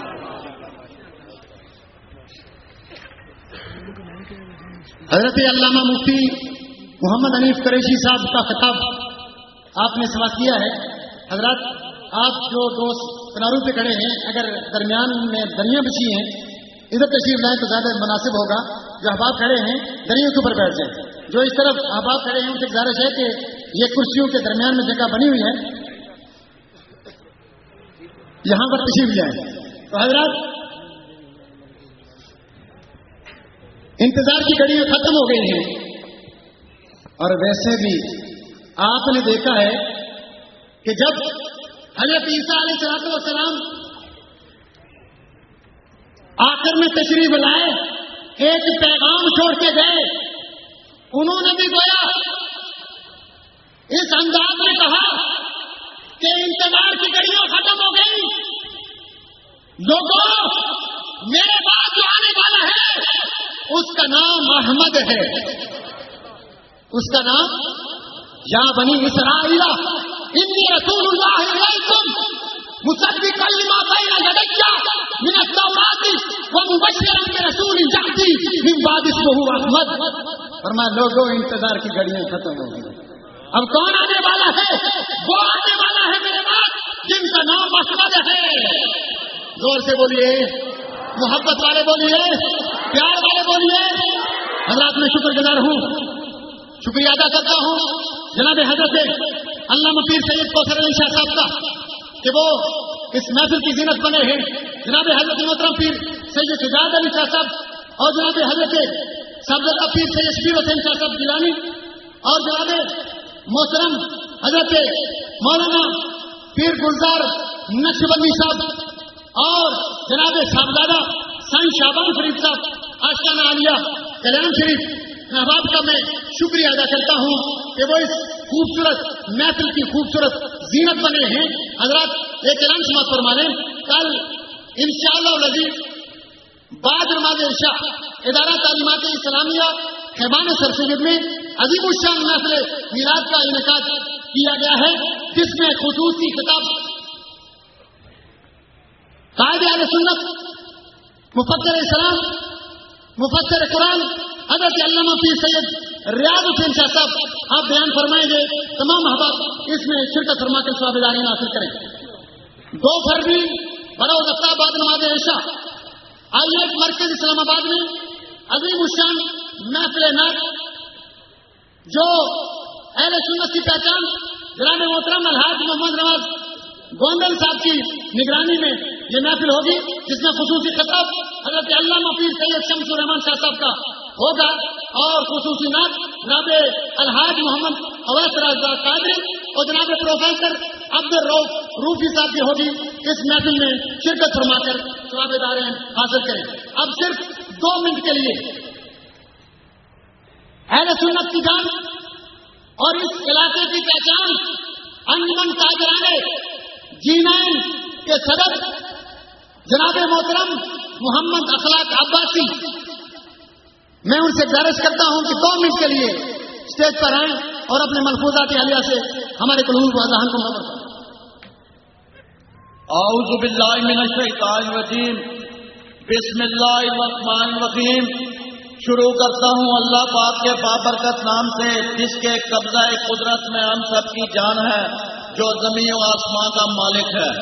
حضرت علامہ مفتی محمد حنیف قریشی صاحب کا خطاب آپ نے سماعت کیا ہے۔ حضرات، آپ جو دوست کناروں پہ کھڑے ہیں، اگر درمیان میں دریاں بچھی ہیں ادھر تشریف لائیں تو زیادہ مناسب ہوگا۔ جو احباب کھڑے ہیں دریوں کے اوپر بیٹھ جائیں، جو اس طرف احباب کھڑے ہیں ان سے گزارش ہے کہ یہ کرسیوں کے درمیان میں جگہ بنی ہوئی ہے، یہاں پر تشریف لائیں۔ تو حضرات، انتظار کی گھڑیاں ختم ہو گئی ہیں، اور ویسے بھی آپ نے دیکھا ہے کہ جب حضرت عیسیٰ علیہ السلام آخر میں تشریف لائے، ایک پیغام چھوڑ کے گئے، انہوں نے بھی گویا اس انداز میں کہا کہ انتظار کی گھڑیاں ختم ہو گئی، لوگوں میرے بعد جو آنے والا ہے اس کا نام احمد ہے، اس کا نام یا بنی اسرائیل انی رسول اللہ علیکم مصدقا لما بین یدی من التوراۃ ومبشرا برسول یأتی من بعد اسمہ احمد۔ فرمایا لوگوں انتظار کی گھڑیاں ختم ہو گئی، اب کون آنے والا ہے؟ وہ آنے والا ہے میرے بعد جن کا نام احمد ہے۔ زور سے بولیے، محبت والے بولیے، پیار والے بولیے۔ حضرات میں شکر گزار ہوں، شکریہ ادا کرتا ہوں جناب حضرت علامہ پیر سید کوثر علی شاہ صاحب کا کہ وہ اس محفل کی زینت بنے ہیں، جناب حضرت محترم پیر سید سجاد علی شاہ صاحب اور جناب حضرت صاحبزادہ پیر سید شبیر حسین شاہ صاحب گیلانی اور جناب محترم حضرت مولانا پیر گلزار نقشبندی صاحب اور جناب صاحبزادہ سائن شعبان شریف صاحب آشیانہ عالیہ کلیان شریف احباب کا میں شکریہ ادا کرتا ہوں کہ وہ اس خوبصورت محفل کی خوبصورت زینت بنے ہیں۔ حضرات ایک اعلان سماعت فرما لیں، کل انشاءاللہ العزیز بعد نماز عشاء ادارہ تعلیمات اسلامیہ خیبان سرسید میں عظیم الشان محفل میلاد کا انعقاد کیا گیا ہے، جس میں خصوصی خطاب قائد اہل سنت مفکر اسلام مفسر قرآن حضرت علامہ پیر سید ریاض حسین شاہ صاحب آپ بیان فرمائیں گے۔ تمام احباب اس میں شرکت فرما کے ثواب داری حاصل کریں۔ دو فروری بروز ہفتہ بعد نماز عشاء آئی ایف مرکز اسلام آباد میں عظیم الشان محفل نعت جو اہل سنت کی پہچان جناب محترم الحاج محمد نواز گوندل صاحب کی نگرانی میں یہ محفل ہوگی، جس میں خصوصی خطاب حضرت علامہ پیر سید شمس الرحمان شاہ صاحب کا ہوگا اور خصوصی نعت جناب الحاج محمد اویس رضا قادری اور جناب پروفیسر عبد الرؤف روفی صاحب کی ہوگی۔ اس محفل میں شرکت فرما کر ثواب داریں حاصل کریں۔ اب صرف دو منٹ کے لیے اہل سنت کی جان اور اس علاقے کی پہچان انجمن تاجرانے جینین کے صدر جناب محترم محمد اخلاق عباسی، میں ان سے گزارش کرتا ہوں کہ دو منٹ کے لیے اسٹیج پر آئیں اور اپنے ملفوظات عالیہ سے ہمارے قلوب و اذہان کو خبر کریں۔ اعوذ باللہ من الشیطان الرجیم، بسم اللہ الرحمن الرحیم۔ شروع کرتا ہوں اللہ پاک کے بابرکت نام سے، جس کے قبضہ قدرت میں ہم سب کی جان ہے، جو زمین و آسمان کا مالک ہے۔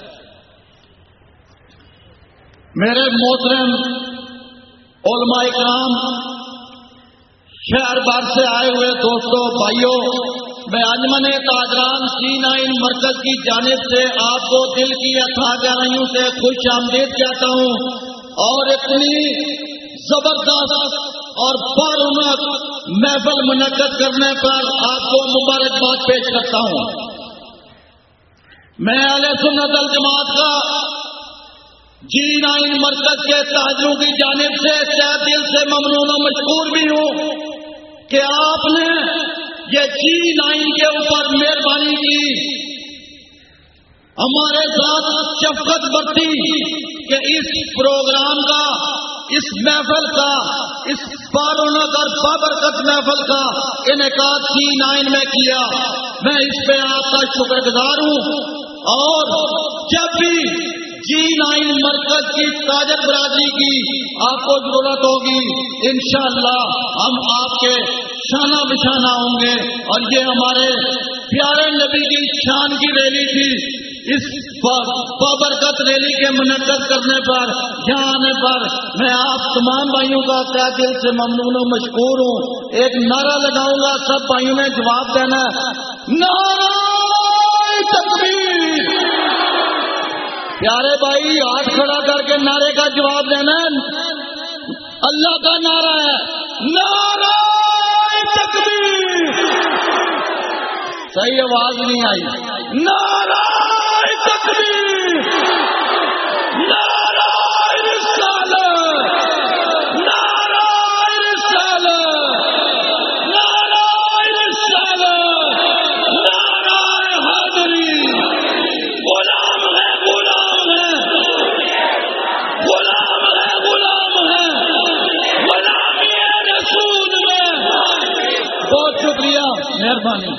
میرے محترم علماء کرام، شہر بھر سے آئے ہوئے دوستوں بھائیوں، میں انجمن تاجران سی نائن مرکز کی جانب سے آپ کو دل کی اتھاہ گہرائیوں سے خوش آمدید کہتا ہوں اور اتنی زبردست اور بارونق محفل منعقد کرنے پر آپ کو مبارکباد پیش کرتا ہوں۔ میں اہل سنت الجماعت کا جی نائن مرکز کے تاجروں کی جانب سے تہ دل سے ممنون و مشکور بھی ہوں کہ آپ نے یہ جی نائن کے اوپر مہربانی کی، ہمارے ساتھ شفقت برتی کہ اس پروگرام کا اس محفل کا، اس بارونق اور بابرکت محفل کا انعقاد سی نائن میں کیا. میں اس پہ آپ کا شکر گزار ہوں. اور جب بھی جی نائن مرکز کی تاجر برادری کی آپ کو ضرورت ہوگی انشاءاللہ ہم آپ کے شانہ بشانہ ہوں گے. اور یہ ہمارے پیارے نبی کی شان کی ریلی تھی. اس بابرکت ریلی کے منعقد کرنے پر، یہاں آنے پر میں آپ تمام بھائیوں کا تہ دل سے ممنون و مشکور ہوں. ایک نعرہ لگاؤں گا، سب بھائیوں نے جواب دینا ہے. نعرہ تکبیر! پیارے بھائی ہاتھ کھڑا کر کے نعرے کا جواب دینا ہے. اللہ کا نعرہ ہے، نعرہ تکبیر! صحیح آواز نہیں آئی. نعرہ تکبیر! نعرہ رسالت! نعرہ رسالت! نعرہ رسالت! نعرہ حیدری! غلام ہے، غلام ہے، غلام ہے، غلام ہے، غلامی رسول میں. بہت شکریہ، مہربانی.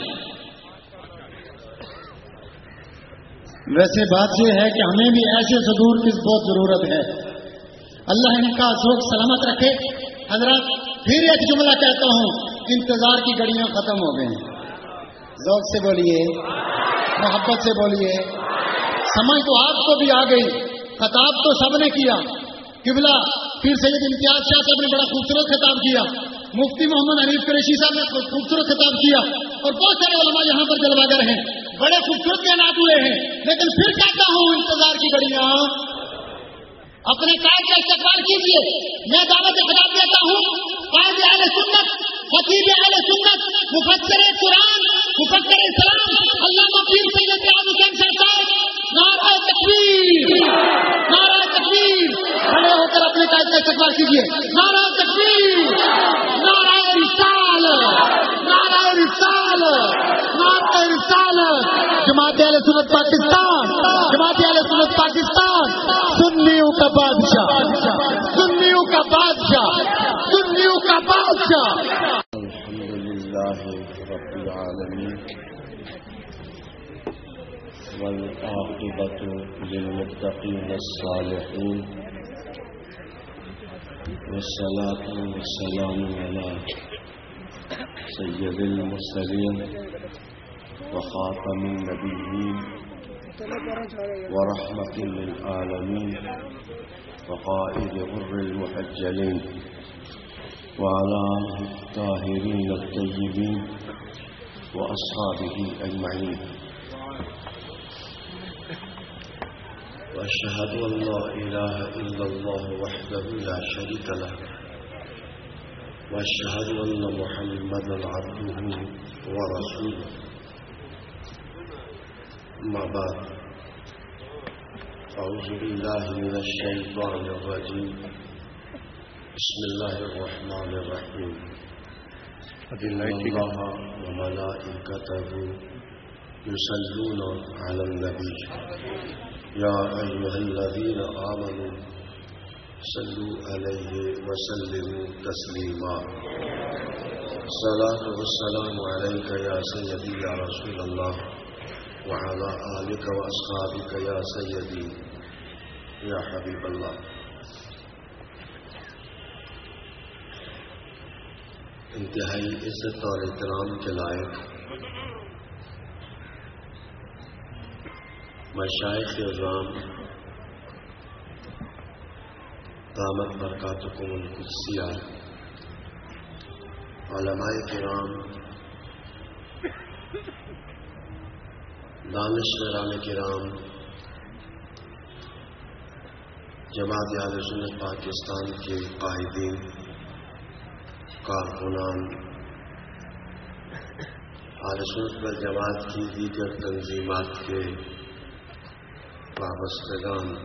ویسے بات یہ ہے کہ ہمیں بھی ایسے صدور کی بہت ضرورت ہے. اللہ ان کا ذوق سلامت رکھے. حضرات پھر ایک جملہ کہتا ہوں، انتظار کی گھڑیاں ختم ہو گئی. ذوق سے بولیے، محبت سے بولیے. سمجھ تو آپ کو بھی آ گئی. خطاب تو سب نے کیا. قبلہ پیر سید امتیاز شاہ صاحب نے بڑا خوبصورت خطاب کیا. مفتی محمد حنیف قریشی صاحب نے خوبصورت خطاب کیا. اور بہت سارے علماء یہاں پر جلواگر ہیں، بڑے خوبصورت بیانات ہوئے ہیں. لیکن پھر کہتا ہوں، انتظار کی گھڑیاں. اپنے قائد کا استقبال کیجیے. میں دعوت خطاب دیتا ہوں. قائد اہل سنت، خطیب اہل سنت، مفسر قرآن، مفسر اسلام علامہ پیر سید امتیاز حسین صاحب. نعرہ تکبیر! نعرہ تکبیر! کھڑے ہو کر اپنے قائد کا استقبال کیجیے. نعرہ تکبیر! نعرہ رسالت! نعرہ رسالت! نعرہ رسالت! جماعت اہل سنت پاکستان، جماعت اہل سنت پاکستان، سنیوں کا بادشاہ، سنیوں کا بادشاہ، سنیوں کا بادشاہ. الحمدللہ رب العالمین والعاقبۃ للمتقین الصالحین والصلاة والسلام علی سید المرسلین وخاتم النبیین ورحمۃ للعالمین وقائد غر المحجلین وعلى آله الطاهرين الطيبين وأصحابه أجمعين. وأشهد أن لا إله إلا الله وحده لا شريك له وأشهد أن محمدا عبده ورسوله. أما بعد، أعوذ بالله من الشيطان الرجيم. بسم الله الرحمن الرحيم. إن الله وملائكته يصلون على النبي يا أيها الذين آمنوا صلوا عليه وسلموا تسليما. الصلاة والسلام عليك يا سيدي يا رسول الله وعلى آلك وأصحابك يا سيدي يا حبيب الله. انتہائی عزت اور احترام کے لائق مشائخ اعظام دامت برکاتکم القدسیہ، علماء کرام، دانشوران کرام، جماعت اہل سنت پاکستان کے قائدین، کارکنان، اہل سنت والجماعت کی دیگر تنظیمات کے وابستگان،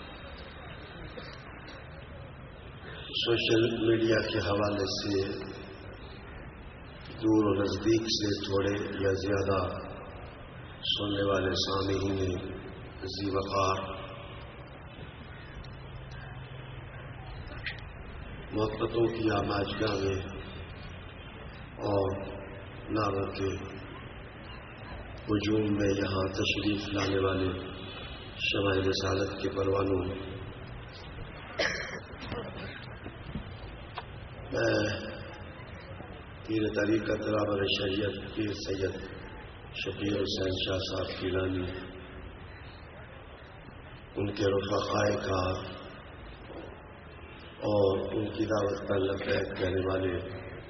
سوشل میڈیا کے حوالے سے دور و نزدیک سے تھوڑے یا زیادہ سننے والے سامعین ذی وقار، محبتوں کی آماجگاہ میں اور ناروں کے ہجوم میں یہاں تشریف لانے والے شمع رسالت کے پروانوں، میں پیر طریقت رابر شریعت پیر سید شبیر حسین شاہ صاحب گیلانی، ان کے رفقائے کا اور ان کی دعوت پر لبیک کہنے والے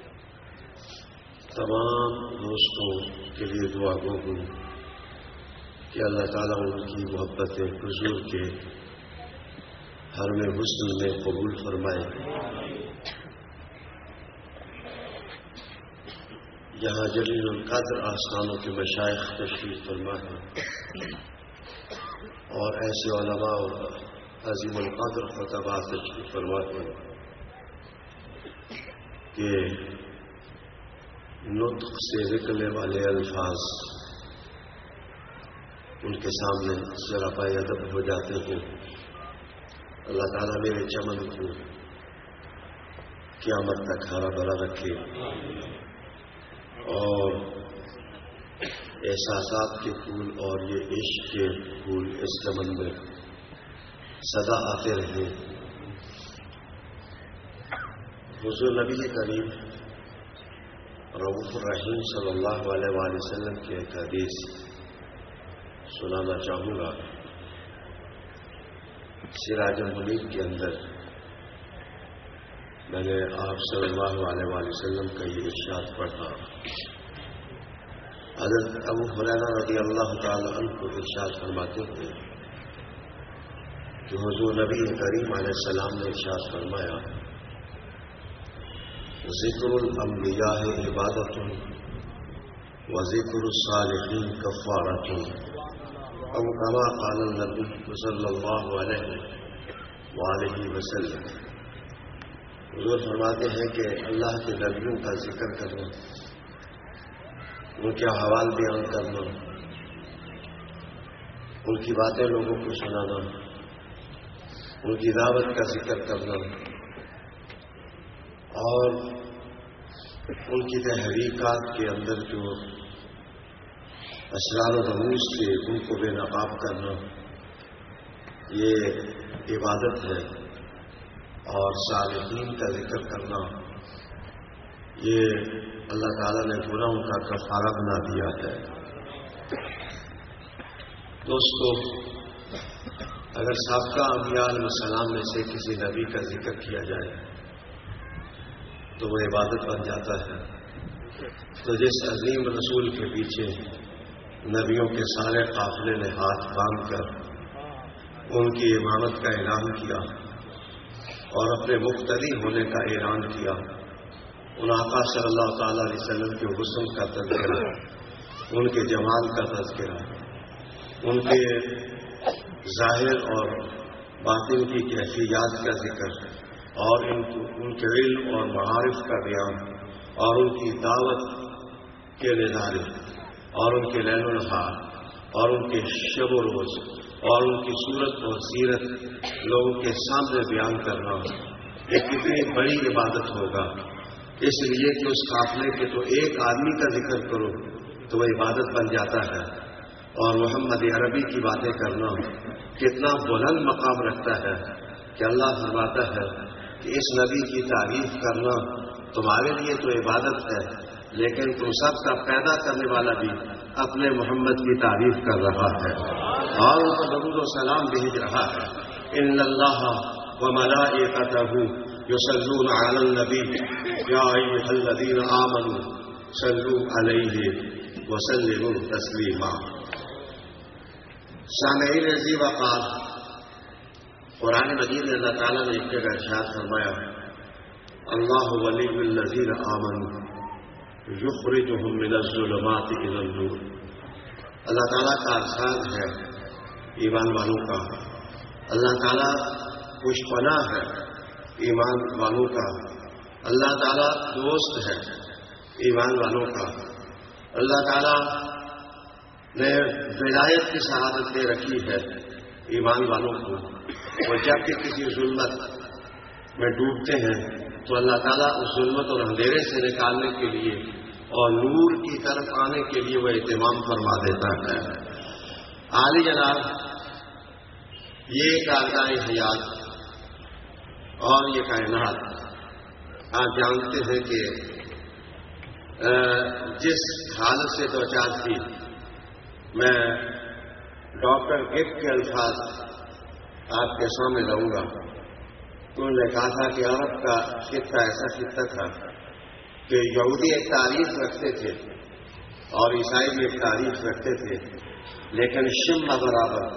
تمام دوستوں کے لیے دعا گو ہوں کہ اللہ تعالیٰ ان کی محبت حضور کے ہر میں حسن میں قبول فرمائے۔ یہاں جلیل القدر آستانوں کے مشائخ تشریف فرما ہے اور ایسے علماء اور عظیم القدر خطبہ تشریف فرما ہے کہ نطق سے نکلنے والے الفاظ ان کے سامنے سراپا ادب ہو جاتے ہیں۔ اللہ تعالیٰ میرے چمن کو قیامت تک ہرا بھرا رکھے اور احساسات کے پھول اور یہ عشق کے پھول اس چمن میں سدا آتے رہیں۔ حضور نبی کریم رؤوف الرحیم صلی اللہ علیہ وآلہ وسلم کی ایک حدیث سنانا چاہوں گا۔ سراج المنیر کے اندر میں نے آپ صلی اللہ علیہ وآلہ وسلم کا یہ ارشاد پڑھا۔ حضرت ابو ہریرہ رضی اللہ تعالی عنہ کو ارشاد فرماتے ہیں کہ حضور نبی کریم علیہ السلام نے ارشاد فرمایا، ذکر الانبیاء عبادت و ذکر الصالحین کفارت او کما قال النبی صلی اللہ علیہ وآلہ وسلم۔ حضور فرماتے ہیں کہ اللہ کے نبیوں کا ذکر کرنا، ان کے احوال بیان کرنا، ان کی باتیں لوگوں کو سنانا، ان کی دعوت کا ذکر کرنا اور ان کی تحریکات کے اندر جو اسرار و رموز تھے ان کو بے نقاب کرنا، یہ عبادت ہے۔ اور صالحین کا ذکر کرنا، یہ اللہ تعالیٰ نے گناہوں کا کفارہ بنا دیا ہے۔ دوستو، اگر سابقہ انبیاء علیہ السلام میں سے کسی نبی کا ذکر کیا جائے تو وہ عبادت بن جاتا ہے۔ تو جس عظیم رسول کے پیچھے نبیوں کے سارے قافلے نے ہاتھ باندھ کر ان کی امامت کا اعلان کیا اور اپنے مقتدی ہونے کا اعلان کیا، ان آقا صلی اللہ تعالی علیہ وسلم کے حسن کا تذکرہ، ان کے جمال کا تذکرہ، ان کے ظاہر اور باطن کی کیفیات کا ذکر اور ان ان کے علم اور معارف کا بیان اور ان کی دعوت کے نظارے اور ان کے لیل و نہار اور ان کے شب و روز اور ان کی صورت اور سیرت لوگوں کے سامنے بیان کرنا ایک کتنی بڑی عبادت ہوگا۔ اس لیے کہ اس قافلے کے تو ایک آدمی کا ذکر کرو تو وہ عبادت بن جاتا ہے، اور محمد عربی کی باتیں کرنا کتنا بلند مقام رکھتا ہے کہ اللہ فرماتا ہے کہ اس نبی کی تعریف کرنا تمہارے لیے تو عبادت ہے، لیکن تم سب کا پیدا کرنے والا بھی اپنے محمد کی تعریف کر رہا ہے اور ان کو درود و سلام بھیج رہا ہے۔ ان اللہ و ملائکتہ یصلون علی النبی یا ایھا الذین آمنوا صلوا علیہ وسلموا تسلیما۔ سامعین عزیز وقار، قرآن مجید میں اللہ تعالیٰ نے ایک جگہ ارشاد فرمایا، اللہ ولی الذین آمنوا یخرجہم من الظلمات الی النور۔ اللہ تعالیٰ کا ارشاد ہے ایمان والوں کا، اللہ تعالیٰ خوش پناہ ہے ایمان والوں کا، اللہ تعالیٰ دوست ہے ایمان والوں کا، اللہ تعالیٰ نے ولایت کی شہادت دے رکھی ہے ایمان والوں کو۔ وہ جب کہ کسی ظلمت میں ڈوبتے ہیں تو اللہ تعالیٰ اس ظلمت اور اندھیرے سے نکالنے کے لیے اور نور کی طرف آنے کے لیے وہ اہتمام فرما دیتا ہے. عالی جناب، یہ کارگاہ حیات اور یہ کائنات آپ جانتے ہیں کہ جس حالت سے دو چار تھی، میں ڈاکٹر گفٹ کے الفاظ آپ کے سامنے لاؤں گا. انہوں نے کہا تھا کہ عرب کا خطہ ایسا خطہ تھا کہ یہودی ایک تاریخ رکھتے تھے اور عیسائی بھی ایک تاریخ رکھتے تھے، لیکن شمع برابر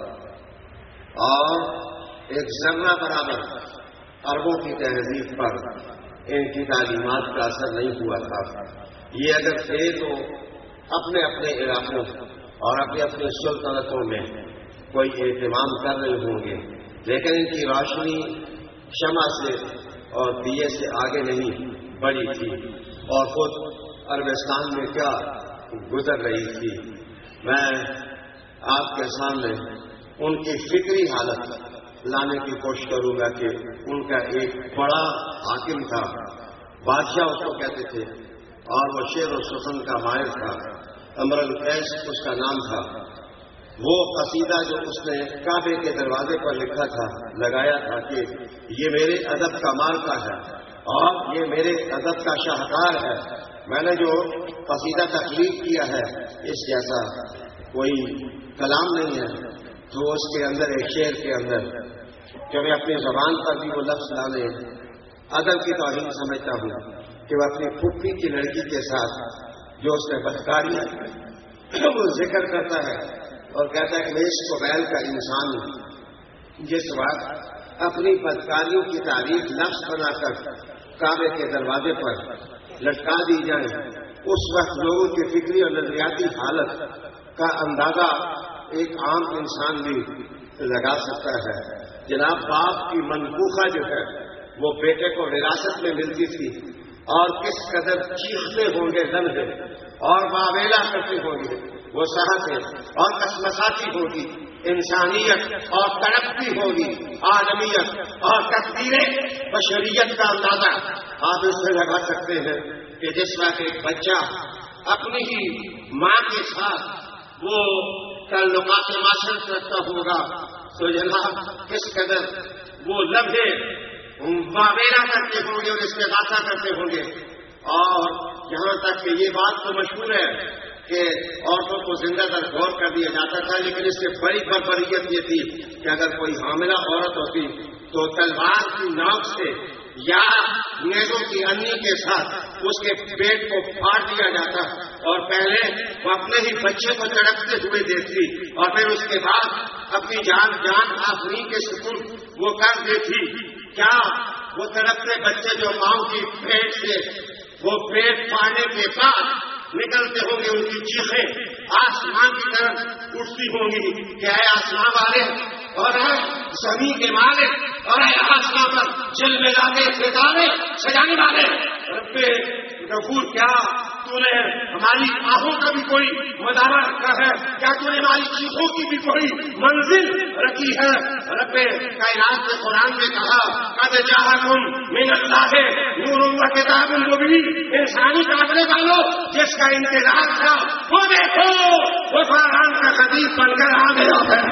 اور ایک ذرہ برابر عربوں کی تہذیب پر ان کی تعلیمات کا اثر نہیں ہوا تھا. یہ اگر تھے تو اپنے اپنے علاقوں اور اپنے اپنے سلطنتوں میں کوئی اہتمام کر رہے ہوں گے، لیکن ان کی روشنی شمع سے اور دیے سے آگے نہیں بڑھی تھی اور خود عربستان میں کیا گزر رہی تھی. میں آپ کے سامنے ان کی فکری حالت لانے کی کوشش کروں گا کہ ان کا ایک بڑا حاکم تھا، بادشاہ اس کو کہتے تھے، اور وہ شعر و سخن کا ماہر تھا. امر القیس اس کا نام تھا. وہ قصیدہ جو اس نے کعبے کے دروازے پر لکھا تھا، لگایا تھا کہ یہ میرے ادب کا مارکا ہے اور یہ میرے ادب کا شاہکار ہے. میں نے جو قصیدہ تخلیق کیا ہے اس جیسا کوئی کلام نہیں ہے. تو اس کے اندر ایک شعر کے اندر کہ میں اپنی زبان پر بھی وہ لفظ لانے ادب کی توہین سمجھتا ہوں کہ وہ اپنی پھوپھی کی لڑکی کے ساتھ جو اس نے بدکاری وہ ذکر کرتا ہے اور کہتا ہے کہ میں اس کو بیل کا انسان ہوں. جس وقت اپنی بدکاریوں کی تعریف لفظ بنا کر کعبے کے دروازے پر لٹکا دی جائے، اس وقت لوگوں کی فکری اور نظریاتی حالت کا اندازہ ایک عام انسان بھی لگا سکتا ہے. جناب، باپ کی منقوخہ جو ہے وہ بیٹے کو وراثت میں ملتی تھی اور کس قدر چیختے ہوں گے لمحے اور باویلا کرتے ہوں گے وہ سہتے اور کسمساتی ہوگی انسانیت اور ترقی ہوگی عالمیت اور تقدیر بشریت کا اندازہ آپ اس سے لگا سکتے ہیں کہ جس وقت ایک بچہ اپنی ہی ماں کے ساتھ وہ تعلقات معاشرت رکھتا ہوگا تو جناب کس قدر وہ لمحے باویلا کرتے ہوں گے اور استغاثہ کرتے ہوں گے. اور یہاں تک کہ یہ بات تو مشہور ہے کہ عورتوں کو زندہ در غور کر دیا جاتا تھا، لیکن اس سے بڑی بربریت یہ تھی کہ اگر کوئی حاملہ عورت ہوتی تو تلوار کی ناک سے یا نیزوں کی انی کے ساتھ اس کے پیٹ کو پھاڑ دیا جاتا اور پہلے وہ اپنے ہی بچے کو تڑپتے ہوئے دیکھتی اور پھر اس کے بعد اپنی جان جان آخری کے سکون وہ کر دیتی. کیا وہ تڑپتے بچے جو ماؤں کی پیٹ سے وہ پیٹ پھاڑنے کے بعد نکلتے ہوں گے، ان کی چیخیں آسمان کی طرف اٹھتی ہوں گی کہ اے آسمان والے اور اے زمین کے مالک اور اے آسمان پر جل میں لانے ستارے سجانے والے رب غفور، کیا تو نے ہماری آہوں کا بھی کوئی مدارہ رکھا ہے؟ کیا تو نے ہماری چیخوں کی بھی کوئی منزل رکھی ہے؟ رب کائنات نے قرآن میں کہا قد جاءکم من اللہ نور و کتاب مبین. انسانی قابلے والوں جس کا انتظار تھا وہ دیکھو وہ قرآن کا خطیب بن کر آ گیا ہے.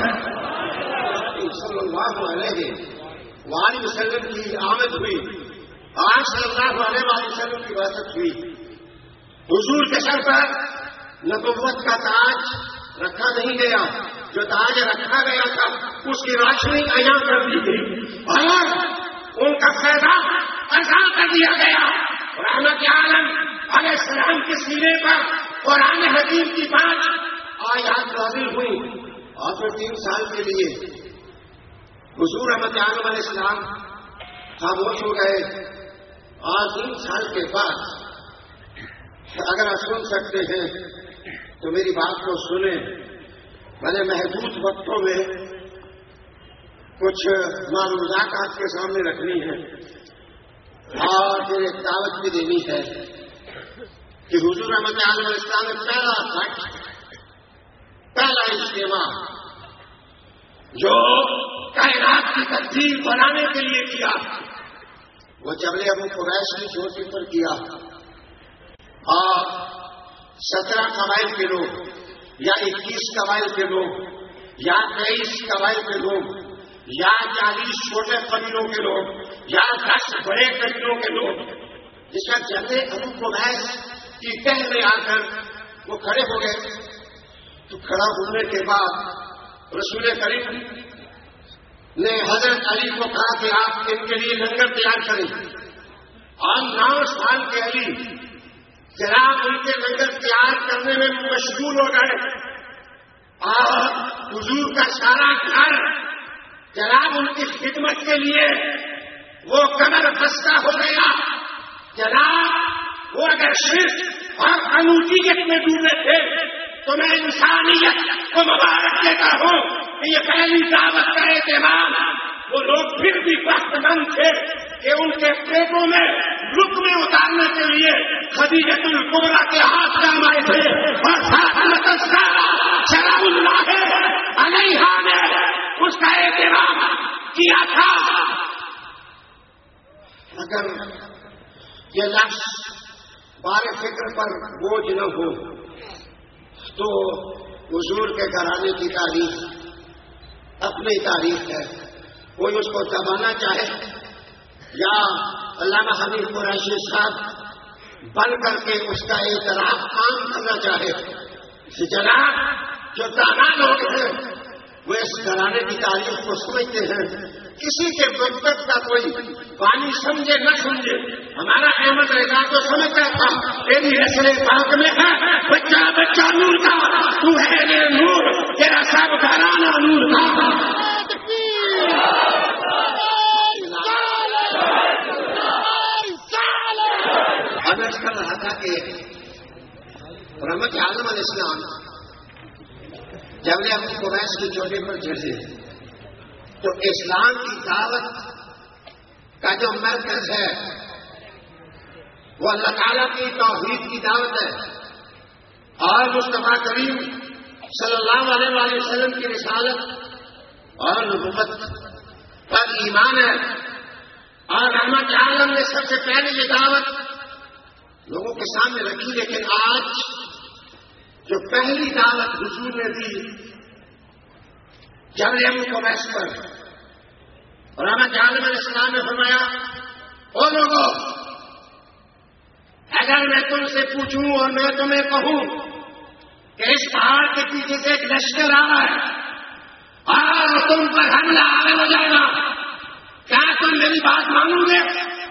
صلی اللہ علیہ وآلہ وسلم کی آمد ہوئی، آج صلی اللہ علیہ وآلہ وسلم کی بعثت ہوئی. حضور کے سر پر نبوت کا تاج رکھا نہیں گیا، جو تاج رکھا گیا تھا اس کی روشنی عیاں کر دی گئی اور ان کا فیضان عطا کر دیا گیا. رحمت عالم علیہ السلام کے سینے پر قرآن حکیم کی پانچ آیات نازل ہوئی اور پھر تین سال کے لیے حضور رحمت عالم علیہ السلام خاموش ہو گئے. اور تین سال کے بعد اگر آپ سن سکتے ہیں تو میری بات کو سنیں. میں نے محدود وقتوں میں کچھ معلومات آپ کے سامنے رکھنی ہے اور پھر ایک دعوت بھی دینی ہے کہ حضور رحمت علیہ السلام نے پہلا خط پہلا اجتماع جو کائنات کی تقدیر بنانے کے لیے کیا وہ جبل ابو قبیس کی چوٹی پر کیا اور سترہ قبائل کے لوگ یا اکیس قبائل کے لوگ یا تیئیس قبائل کے لوگ یا چالیس چھوٹے قبیلوں کے لوگ یا دس بڑے قبیلوں کے لوگ جس کا جبل ابو قبیس کی تہ میں آ کر وہ کھڑے ہو گئے. تو کھڑا ہونے کے بعد رسول کریم نے حضرت علی کو کہا کہ آپ ان کے لیے لنگر تیار کریں. اور نو سال کے علی جناب ان کے لنگر تیار کرنے میں مشغول ہو گئے اور حضور کا سارا گھر جناب ان کی خدمت کے لیے وہ کمر بستہ ہو گیا. جناب وہ اگر صرف اور انوجیت میں ڈوبے تھے تو میں انسانیت کو مبارک دیتا ہوں کہ یہ پہلی دعوت کا اہتمام. وہ لوگ پھر بھی بخت مند تھے کہ ان کے پیٹوں میں رک میں اتارنے کے لیے خدیجۃ الکبریٰ کے ہاتھ کام آئے تھے اور شراب اللہ علیہا نے اس کا اہتمام کیا تھا. اگر یہ لفظ بار فکر پر بوجھ نہ ہو تو حضور کے گھرانے کی تاریخ اپنی تاریخ ہے. کوئی اس کو دبانا چاہے یا علامہ حمید قریشی صاحب بن کر کے اس کا اعتراف عام کرنا چاہے. جناب جو دانا لوگ ہیں وہ اس گھرانے کی تاریخ کو سمجھتے ہیں. کسی کے مقصد کا کوئی پانی سمجھے نہ سمجھے ہمارا احمد رضا تو سمجھتا تھا تیری نسل پاک میں ہے بچہ بچہ نور کا تو ہے یہ نور تیرا سب گھرانہ نور کا. اب کر رہا تھا کہ رحمت عالم علیہ السلام جب نے اپنی قبیس کی چوٹی پر چڑھے تو اسلام کی دعوت کا جو مرکز ہے وہ اللہ تعالیٰ کی توحید کی دعوت ہے اور مصطفیٰ کریم صلی اللہ علیہ وآلہ وسلم کی رسالت اور نبوت پر ایمان ہے. اور رحمت عالم نے سب سے پہلے یہ دعوت لوگوں کے سامنے رکھی. لیکن آج جو پہلی دعوت حضور نے دی جبل ابو قبیس پر رحمت عالم علیہ السلام نے فرمایا او لوگوں اگر میں تم سے پوچھوں اور میں تمہیں کہوں کہ اس پہاڑ کے پیچھے سے ایک لشکر آ رہا ہے اور تم پر حملہ آنے ہو جائے گا کیا تم میری بات مانو گے؟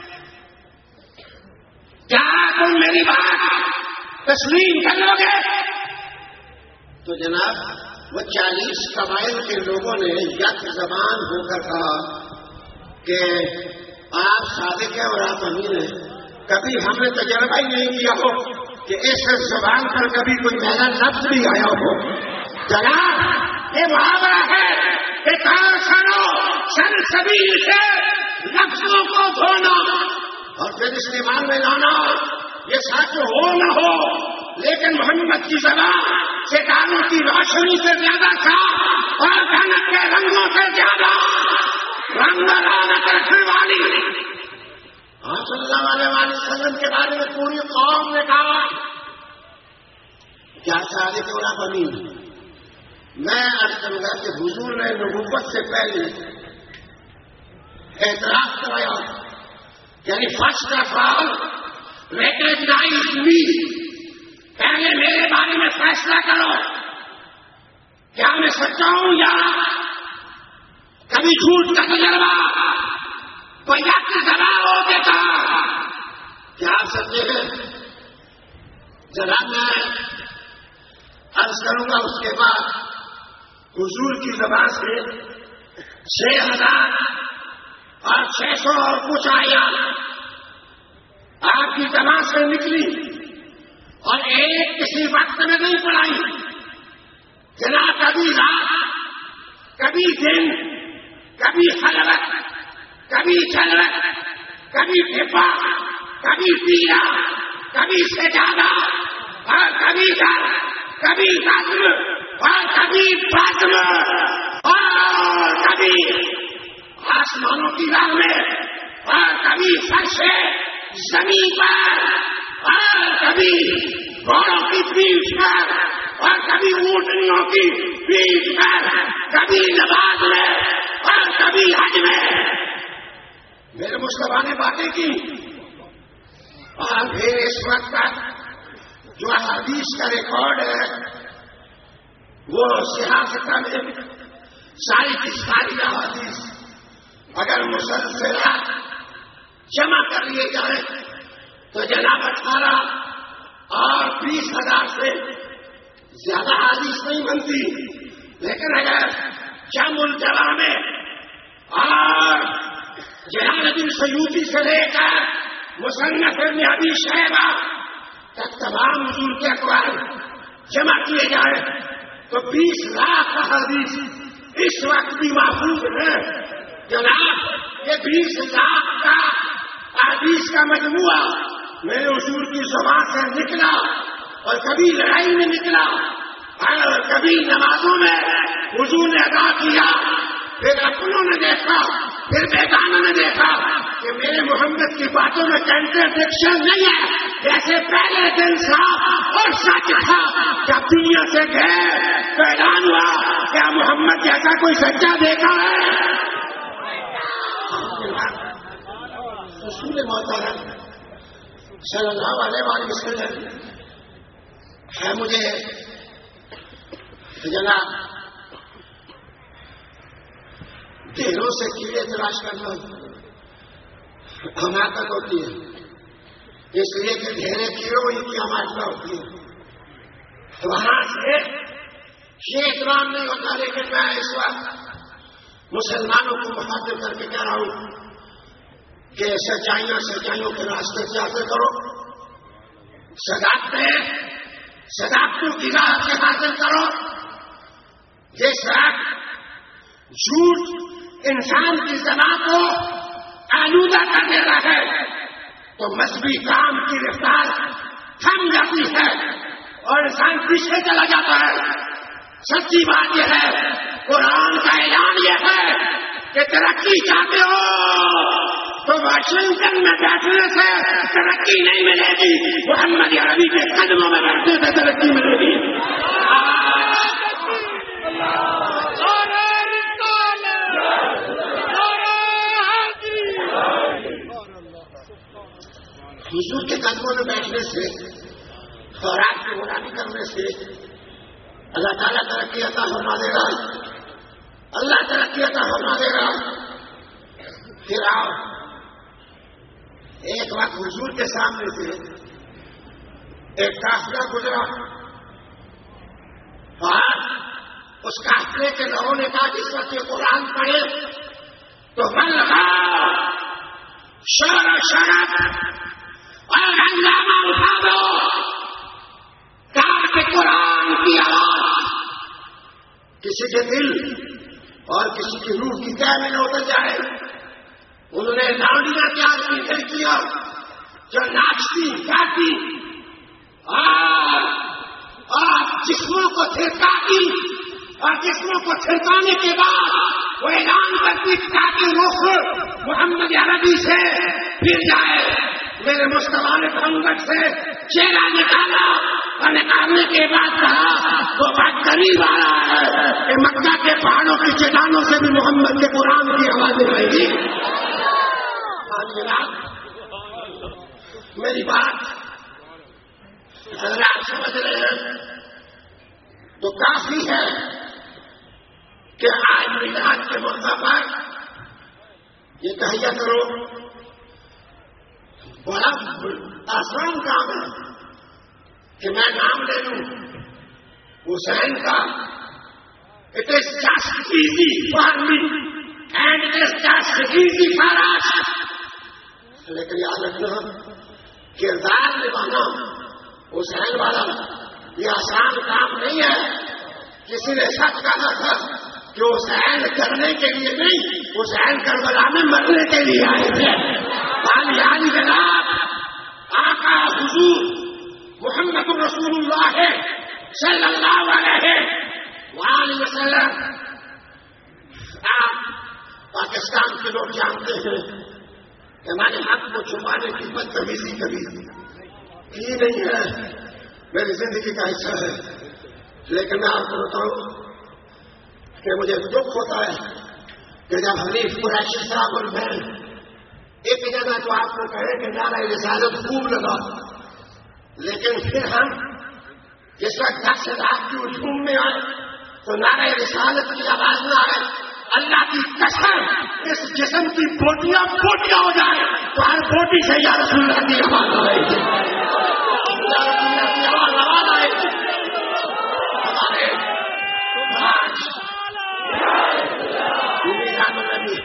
کیا تم میری بات تسلیم کر لو گے؟ تو جناب وہ چالیس قبائل کے لوگوں نے یک زبان ہو کر کہا کہ آپ صادق ہیں اور آپ امین ہیں. کبھی ہم نے تجربہ ہی نہیں کیا ہو کہ اس زبان پر کبھی کوئی میرا لفظ بھی آیا ہو. جناب یہ محاورہ ہے کہ کہاں سنو سر سبیل سے لفظوں کو دھونا اور پھر استعمال میں لانا. یہ سچ ہو نہ ہو لیکن محمد کی زبان ستاروں کی روشنی سے زیادہ تھا اور جنت کے رنگوں سے زیادہ رنگ رونق رکھنے والی آپ صلی اللہ علیہ وسلم کے بارے میں پوری قوم نے کہا کیا صادق اور آپ امین. میں عرض کروں گا کہ حضور نے نبوت سے پہلے اعتراف کرایا یعنی first of all recognise me. پہلے میرے بارے میں فیصلہ کرو کیا میں سچا ہوں یا کبھی جھوٹ کا تجربہ کوئی یک زبان ہو دیتا کیا آپ سچے ہیں؟ جناب میں عرض کروں گا. اس کے بعد حضور کی زبان سے چھ ہزار اور چھ سو اور کچھ آیات آپ کی زبان سے نکلی اور ایک کسی وقت میں نہیں پڑھائی. جناب کبھی رات کبھی دن کبھی خلوت کبھی جلوت کبھی پھپا کبھی پیلا کبھی سجادہ اور کبھی گھر کبھی غزل اور کبھی بزم اور کبھی آسمانوں کی راہ میں اور کبھی فرش زمین پر اور کبھی گھوڑوں کی پیٹھ پر اور کبھی اونٹنیوں کی پیٹھ پر کبھی نماز میں اور کبھی حج میں میرے مصطفیٰ نے باتیں کی. اور پھر اس وقت تک جو حدیث کا ریکارڈ ہے وہ سیاست میں ساری کی ساری حدیث اگر مسلسلات جمع کر لیے جائیں تو جناب اٹھارہ اور بیس ہزار سے زیادہ حدیث نہیں بنتی. لیکن اگر جم الجلا میں اور جلال الدین سیوطی سے لے کر مصنف ابن ابی شیبہ تک تمام حضور کے اقوال جمع کیے جائے تو بیس لاکھ حدیث اس وقت بھی محفوظ ہے. جناب یہ بیس لاکھ کا حدیث کا مجموعہ میرے حضور کی زبان سے نکلا اور کبھی لڑائی میں نکلا اور کبھی نمازوں میں حضور نے ادا کیا. پھر اپنوں نے دیکھا پھر بیگانوں نے دیکھا کہ میرے محمد کی باتوں میں کنٹرڈکشن نہیں ہے. جیسے پہلے دن صاف اور سچ تھا جب دنیا سے گئے تو اعلان ہوا کیا محمد جیسا کوئی سچا دیکھا ہے. رسول محترم صلی اللہ علیہ وسلم ہے مجھے جناب ڈھیروں سے کیڑے تلاش کرنا حماقت ہوتی ہے. اس لیے کہ ڈھیرے کیڑوں ہی کی حماقت ہوتی ہے. وہاں سے یہ احترام نہیں ہوتا. لیکن میں اس وقت مسلمانوں کو مخاطب کر کے کہہ رہا ہوں کہ سچائیاں سچائیوں کے راستے سے حاصل کرو. صداقتیں صداقتوں کی راہ سے حاصل کرو. یہ سب جھوٹ انسان کی زبان کو آلودہ کر دیتا ہے تو مذہبی کام کی رفتار تھم جاتی ہے اور انسان پیچھے چلا جاتا ہے. سچی بات یہ ہے قرآن کا اعلان یہ ہے کہ ترقی چاہتے ہو تو واشنگٹن میں بیٹھنے سے ترقی نہیں ملے گی. محمد عربی کے قدموں میں بیٹھنے سے ترقی ملے گی. حضور کے قدموں میں بیٹھنے سے خوراک کی غلامی کرنے سے اللہ تعالیٰ ترقی عطا فرما دے گا. اللہ ترقی عطا فرما دے گا. پھر آؤ ایک وقت حضور کے سامنے سے ایک قافلہ گزرا اور اس قافلے کے لوگوں نے کہا جس وقت یہ قرآن پڑھے تو من لگا شور و شراب اور ہنگامہ اٹھا دو کہ قرآن کی آواز کسی کے دل اور کسی کی روح کی کیا میں اتر جائے. انہوں نے ناؤڈیاں تیار کی لڑکیاں جو ناچتی گاتی اور جسموں کو چھڑکاتی اور جسموں کو چھڑکانے کے بعد وہ اعلان کرتی تاکہ رخ محمد عربی سے پھر جائے. میرے مصطفیٰ نے بھنگٹ سے چہرہ نکالا اور نکالنے کے بعد کہا وہ بات قریب آ رہا ہے کہ مکہ کے پہاڑوں کی چٹانوں سے بھی محمد کے قرآن کی آوازیں آئے گی. میری بات اگر آپ سمجھ رہے ہیں تو کافی ہے کہ آج میلاد کے موقع پر یہ تہیا کرو. بڑا آسان کام ہے کہ میں نام لے لوں حسین کا. It is just easy for me and it is just easy for us. لیکن یاد رکھنا کردار نبھانا حسین والا یہ آسان کام نہیں ہے. کسی نے سچ کہا تھا کہ حسین کرنے کے لیے نہیں حسین کربلا میں مرنے کے لیے آئے تھے. علی جناب آقا حضور محمد رسول اللہ صلی اللہ علیہ وآلہ وسلم. آپ پاکستان کے لوگ جانتے ہیں کہ میں نے حق کو چھپانے کی بدتمیزی کبھی کی نہیں ہے، میری زندگی کا حصہ ہے. لیکن میں آپ کو بتاؤں کہ مجھے دکھ ہوتا ہے کہ جب حنیف قریشی صاحب اور میں ایک جگہ تو آپ کو کہے کہ نعرہ رسالت خوب لگا، لیکن پھر ہم جس وقت دس رات کی ہجوم میں آئے تو نعرہ رسالت کی آواز نہ آئے. اللہ کی قسم اس جسم کی بوٹیاں بوٹیاں ہو جائے تو ہر بوٹی سے یا رسول اللہ کی آواز آئے گی، یا رسول اللہ کی آواز آواز آئے گی. ہمارے میلاد النبی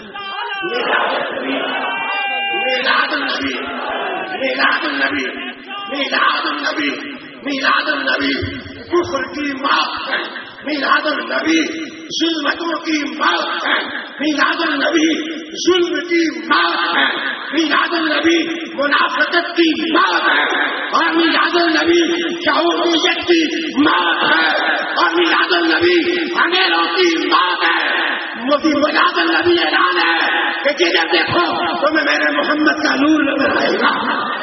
میلاد النبی میلاد النبی میلاد النبی میلاد النبی کفر کی موت ہے، میلاد النبی ظلمتوں کی موت ہے، میلاد النبی ظلم کی موت ہے، میلاد النبی منافقت کی موت ہے، اور میلاد النبی یہودیت کی موت ہے، اور میلاد النبی انگریزوں کی موت ہے. میلاد النبی اعلان ہے کہ جدھر دیکھو تمہیں میرے محمد کا نور نظر آئے گا.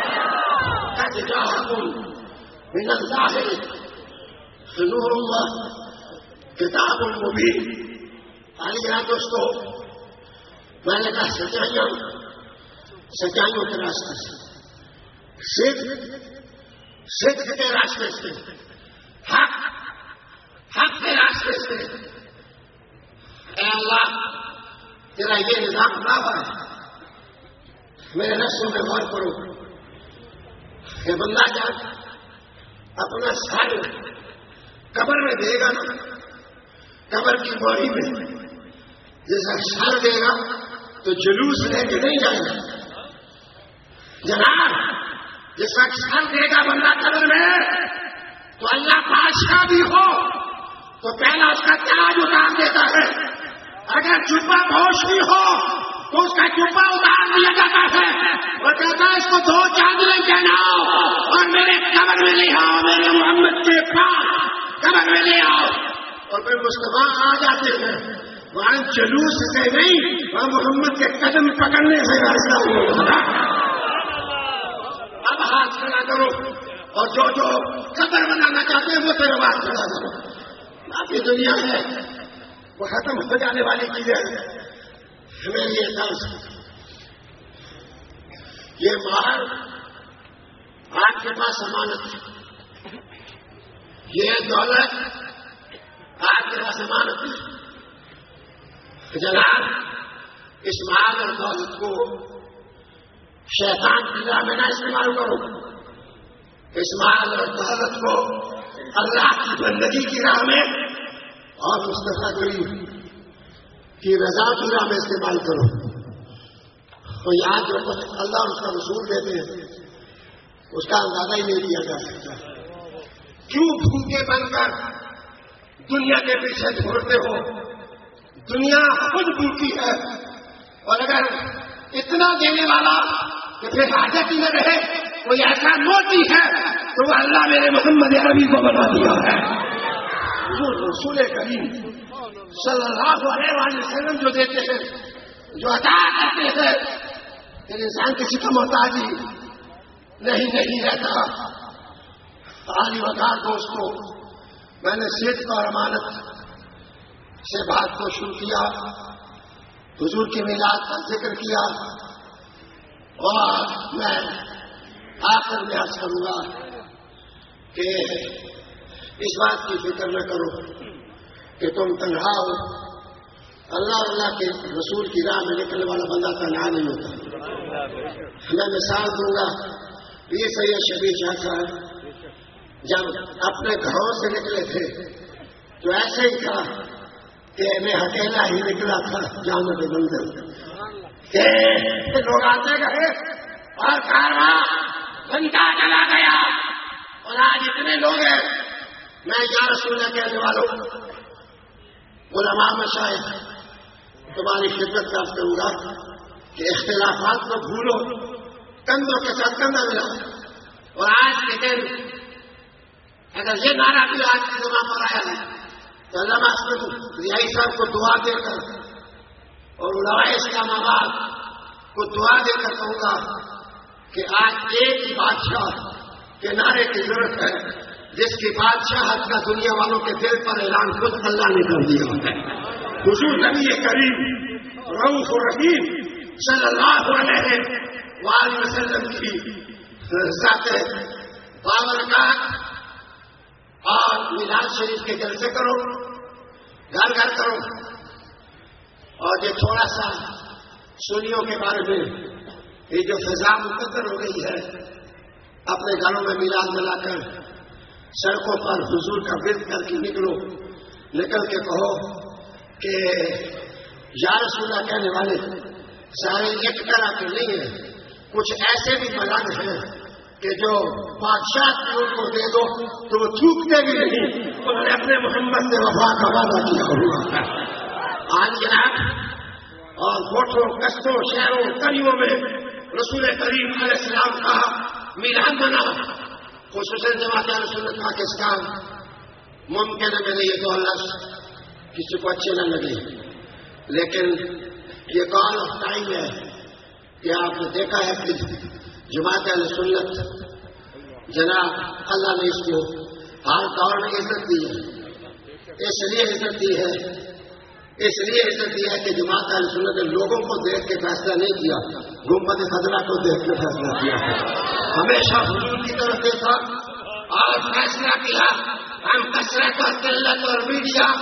من اللہ نور اللہ کتاب مبین. آئیے دوستو، میں نے کہا سچائیاں سچائیوں کے راستے سے، صدق صدق کے راستے سے، حق حق کے راستے سے. اے اللہ تیرا یہ نظام نہ ہے. میرے نفسوں میں غور کرو کہ بندہ جب اپنا سر قبر میں دے گا نا، قبر کی باڑی میں جیسا سر دے گا تو جلوس لے کے نہیں جائے گا. جناب جیسا سر دے گا بندہ قبر میں تو اللہ بادشاہ بھی ہو تو پہلا اس کا تاج اتار دیتا ہے. اگر چپا بوش بھی ہو تو اس کا چپا اتار دیا جاتا ہے اور کہتا ہے اس کو دو چادریں پہناؤ اور میرے قبر میں لے آؤ، میرے محمد کے پاس قبر میں لے آؤ. اور پھر مصطفیٰ آ جاتے ہیں وہاں جلوس سے نہیں، وہاں محمد کے قدم پکڑنے سے راستہ ہوگا. اب ہاتھ کھڑا کرو اور جو جو قبر بنانا چاہتے ہیں وہ پھر آواز کھڑا کرو. باقی دنیا ہے وہ ختم ہو جانے والی چیزیں ہیں. ہمیں یہ درس یہ مال آپ کے پاس امانت ہے، یہ دولت آپ کے پاس امانت ہے. جناب اس مال اور دولت کو شیطان کی راہ میں نہ استعمال کرو. اس مال اور دولت کو اللہ کی بندگی کی راہ میں اور مصطفیٰ کریم کی رضا کی راہ میں استعمال کرو. تو یاد رکھو اللہ اور اس کا رسول دیتے ہیں اس کا اندازہ ہی نہیں دیا جا سکتا. کیوں بھوکے بن کر دنیا کے پیچھے چھوڑتے ہو؟ دنیا خود بھوکی ہے، اور اگر اتنا دینے والا کہ پھر حاجت ہی نہ رہے کوئی ایسا موتی ہے تو وہ اللہ میرے محمد عربی کو بنا دیا ہے. رسول کریم صلی اللہ علیہ وسلم جو دیتے ہیں، جو عطا کرتے ہیں، پھر انسان کسی کا محتاج ہی نہیں نہیں رہتا. عالی وقار دوستوں، میں نے صدق اور امانت سے بات کو شروع کیا، حضور کی میلاد کا ذکر کیا، اور میں آخر میں عرض کروں گا کہ اس بات کی فکر نہ کرو کہ تم تنہا ہو. اللہ اللہ کے رسول کی راہ میں نکلنے والا بندہ تنہا نہیں ہوتا. میں مثال دوں گا، یہ سید شبیر شاہ صاحب جب اپنے گھروں سے نکلے تھے تو ایسے ہی تھا کہ میں اکیلا ہی نکلا تھا جامع بندر کہ لوگ آتے گئے اور کارواں بنتا چلا گیا، اور آج اتنے لوگ ہیں. میں یا رسول اللہ کہنے والوں علماء مشائخ تمہاری خدمت کا کروں گا کہ اختلافات کو بھولو، کندھوں کے ساتھ کندھا ملا. اور آج کے دن اگر یہ نعرہ بھی آج کے زمانے پر آیا ہے تو علامہ ریائی صاحب کو دعا دے کر اور علماء اسلام آباد کو دعا دے کر کہوں گا کہ آج ایک ہی بادشاہ کے نعرے کی ضرورت ہے جس کی بادشاہت کا دنیا والوں کے دل پر اعلان خود اللہ نے کر دیا ہے. حضور نبی کریم رؤوف الرحیم صلی اللہ علیہ وآلہ وسلم کی ذات بابرکات اور میلاد شریف کے جلسے کرو، گھر گھر کرو، اور یہ تھوڑا سا سنیوں کے بارے میں یہ جو فضا مقدر ہو گئی ہے، اپنے گھروں میں میلاد ملا کر سڑکوں پر حضور کا ورد کر کے نکلو، نکل کے کہو کہ یا رسول اللہ کہنے والے سارے ایک طرح کے نہیں ہیں، کچھ ایسے بھی ملنگ ہیں کہ جو بادشاہ کی ان کو دے دو تو وہ چوکتے بھی نہیں، انہوں نے اپنے محمد سے وفا کا وعدہ کیا ہوا ہے. آج جناب اور گوٹھوں قصبوں شہروں گلیوں میں رسول کریم علیہ السلام کا میلاد بنا، خصوصاً جماعت اہل سنت پاکستان. ممکن ہے میرے یہ دو لفظ کسی کو اچھے نہ لگے، لیکن یہ کال آف ٹائم ہے کہ آپ نے دیکھا ہے کہ جماعت اہل سنت جناب اللہ نے اس کو ہر دور میں عزت دی ہے. اس لیے عزت دی ہے اس لیے عزت دی ہے کہ جماعت اہل سنت نے لوگوں کو دیکھ کے فیصلہ نہیں کیا، گنبد خضرا کو دیکھ کے فیصلہ کیا ہے. ہمیشہ حضور کی طرف دیکھا اور فیصلہ کیا. ہم کثرت اور قلت اور میڈیا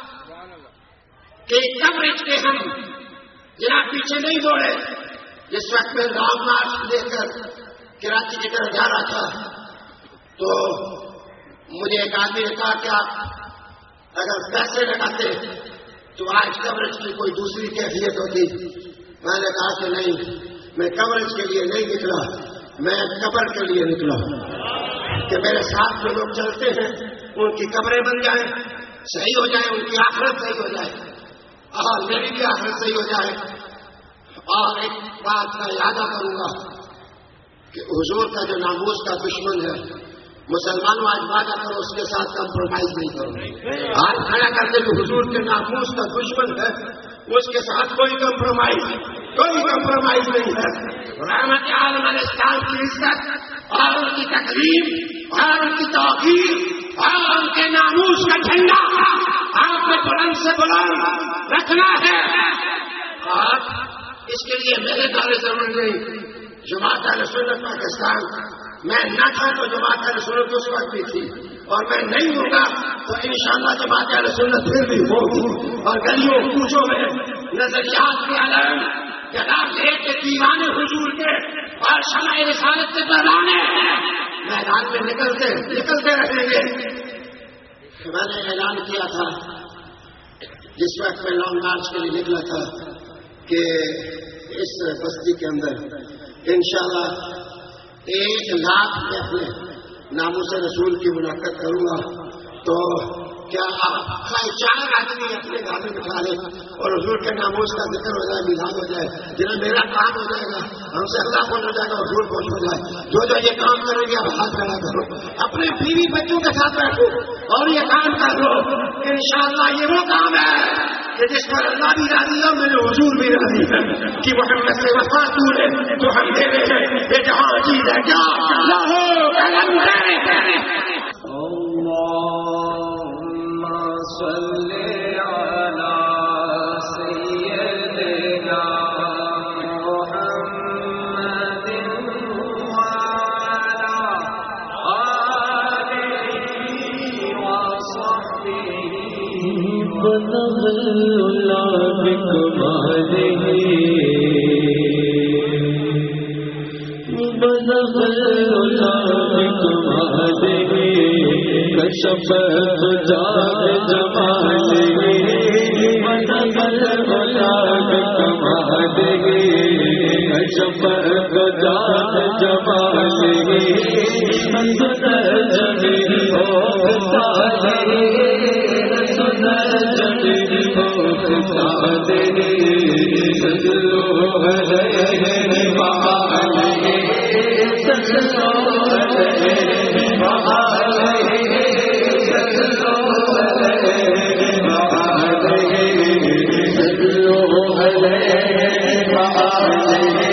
کے کوریج کے ہم جناب پیچھے نہیں دوڑے. جس وقت میں لانگ مارچ لے کر کراچی کی طرف جا رہا تھا تو مجھے ایک آدمی نے کہا کہ آپ اگر پیسے لگاتے تو آج کوریج کی کوئی دوسری کیفیت ہوتی. میں نے کہا کہ نہیں، میں کوریج کے لیے نہیں نکلا، میں قبر کے لیے نکلا کہ میرے ساتھ جو لوگ چلتے ہیں ان کی قبریں بن جائیں، صحیح ہو جائے، ان کی آخرت صحیح ہو جائے اور میری بھی آخرت صحیح ہو جائے. اور ایک بات میں یادہ کروں گا کہ حضور کا جو ناموس کا دشمن ہے، مسلمانوں آج وعدہ کرو اس کے ساتھ کمپرومائز نہیں کرو. آج کھڑا کرتے جو حضور کے ناموس کا دشمن ہے اس کے ساتھ کوئی کمپرومائز کوئی کمپرومائز نہیں ہے. رحمت عالم علیہ السلام کی عزت اور ان کی تقریب اور ان کی توقیر اور ان کے ناموس کا جھنڈا آپ کو بلند سے بلند رکھنا ہے. اور اس کے لیے میرے دعوے ضرور نہیں. جماعت اہل سنت پاکستان میں نہ تھا تو جماعت اہل سنت اس وقت بھی تھی، اور میں نہیں ہوں گا تو انشاءاللہ جماعت اہل سنت پھر بھی ہوگی. اور گلیوں کوچوں میں نظریات کے علم کتاب لے کے دیوانے حضور کے اور شمع رسالت سے بہلانے میدان میں نکلتے نکلتے رہیں گے. میں نے اعلان کیا تھا جس وقت میں لانگ مارچ کے لیے نکلا تھا کہ اس بستی کے اندر انشاءاللہ ایک لاکھ میں اپنے ناموس رسول کی منعقد کروں گا. تو کیا آپ چار آدمی اپنے گھر میں بٹھا لیں اور حضور کے ناموس کا ذکر ہو جائے، میلاد ہو جائے، جنہیں میرا کام ہو جائے گا، ہم سے اللہ خوش ہو جائے گا، حضور خوش ہو جائے. جو جو یہ کام کریں گے آپ ہاتھ کھڑا کرو، اپنے بیوی بچوں کے ساتھ بیٹھو اور یہ کام کر لو. انشاءاللہ یہ وہ کام ہے کہ جس پر اللہ بھی راضی ہے، میرے حضور بھی راضی ہے کہ وہ ہم سے وفا دور ہے تو ہم دے رہے ہیں. یہ جہاں چیز ہے کیا صلی علی سیدنا محمد وعلی آلہ وصحبہ بلغ العلا بکمالہ بلغ العلا بکمالہ کشف جان جمالہ بلغ العلا بکمالہ کشف جان جمالہ سنت جمیل ہو خطالہ سنت جمیل ہو خطالہ صلو علیہ وآلہ صلو علیہ وآلہ صلو علیہ وآلہ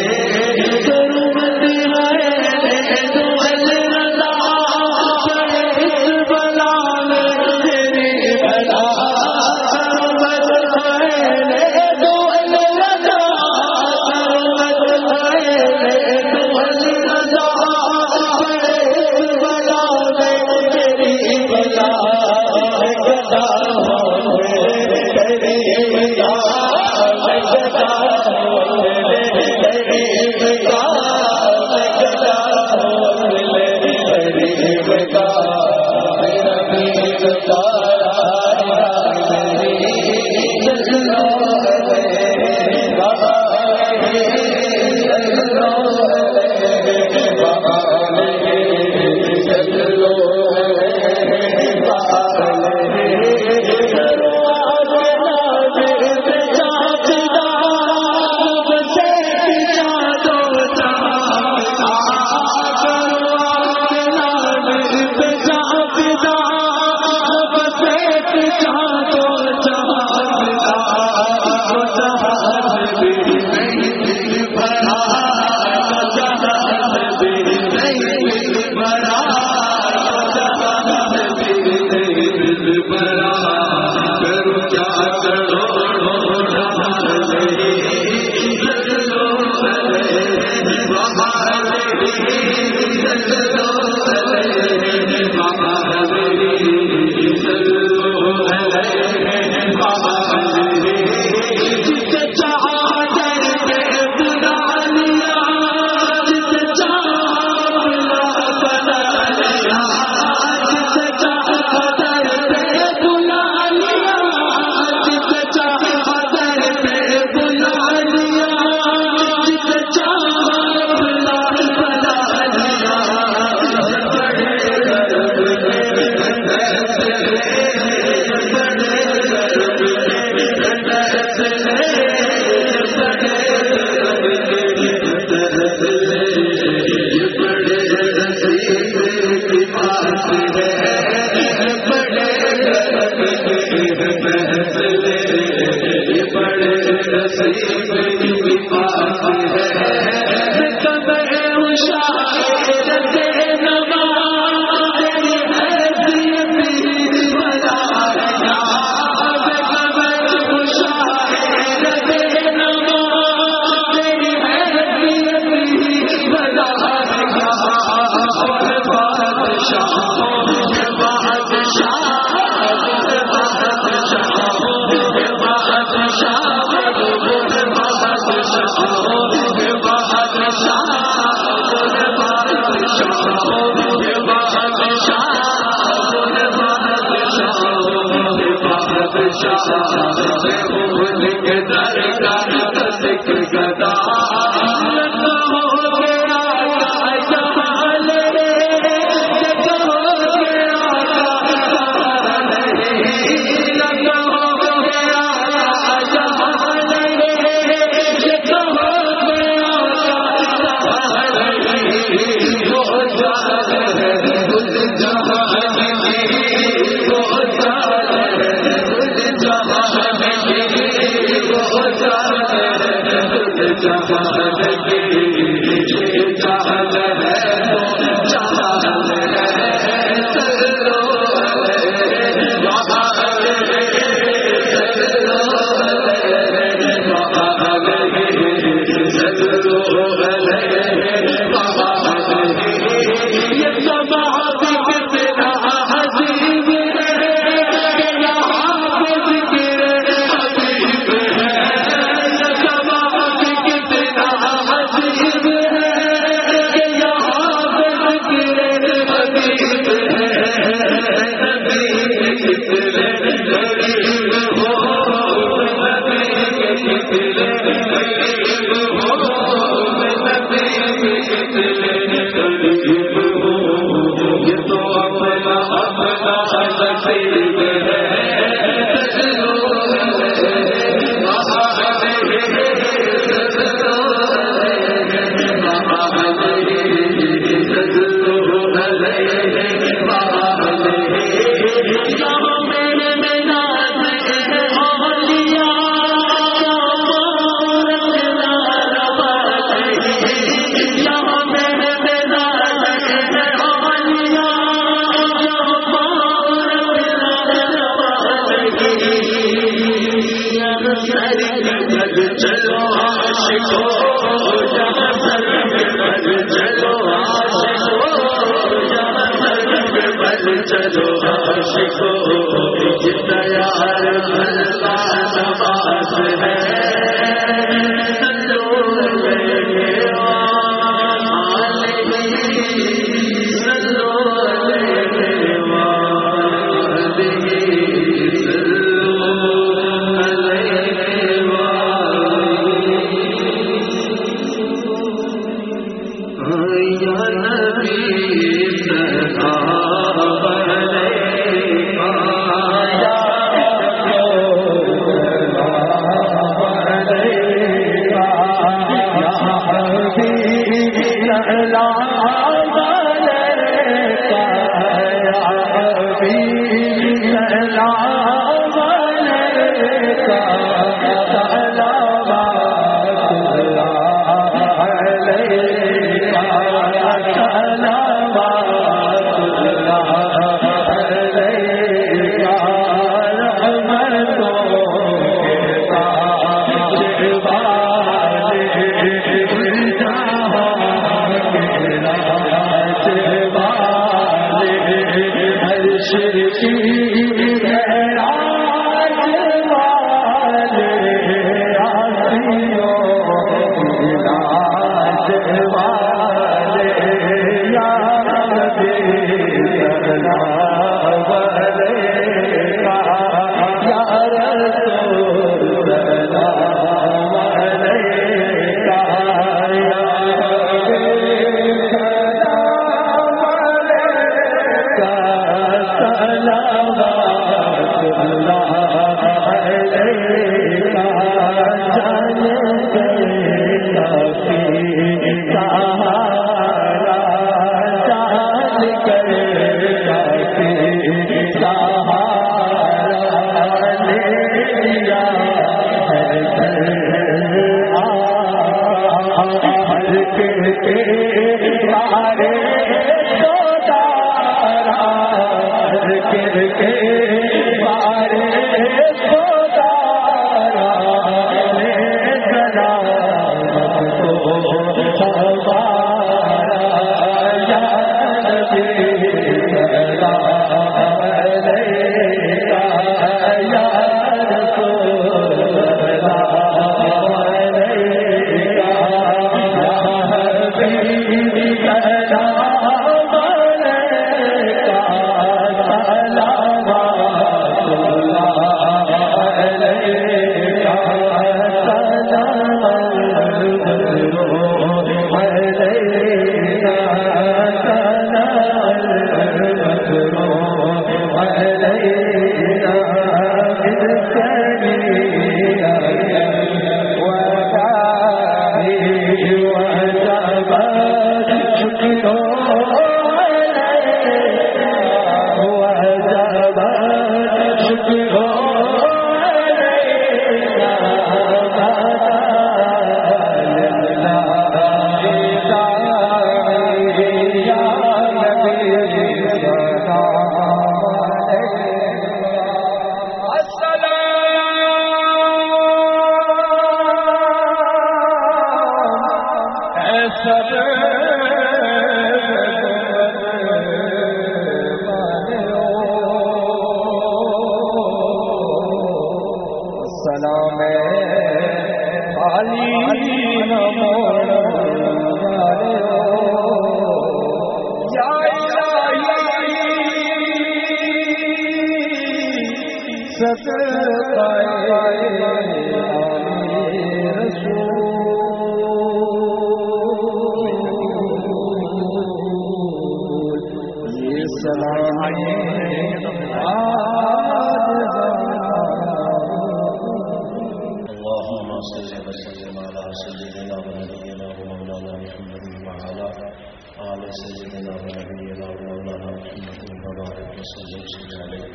اللهم صل وسلم على سيدنا ونبينا ومولانا محمد وعلى آل سيدنا ونبينا ومولانا محمد وبارك وسلم عليه.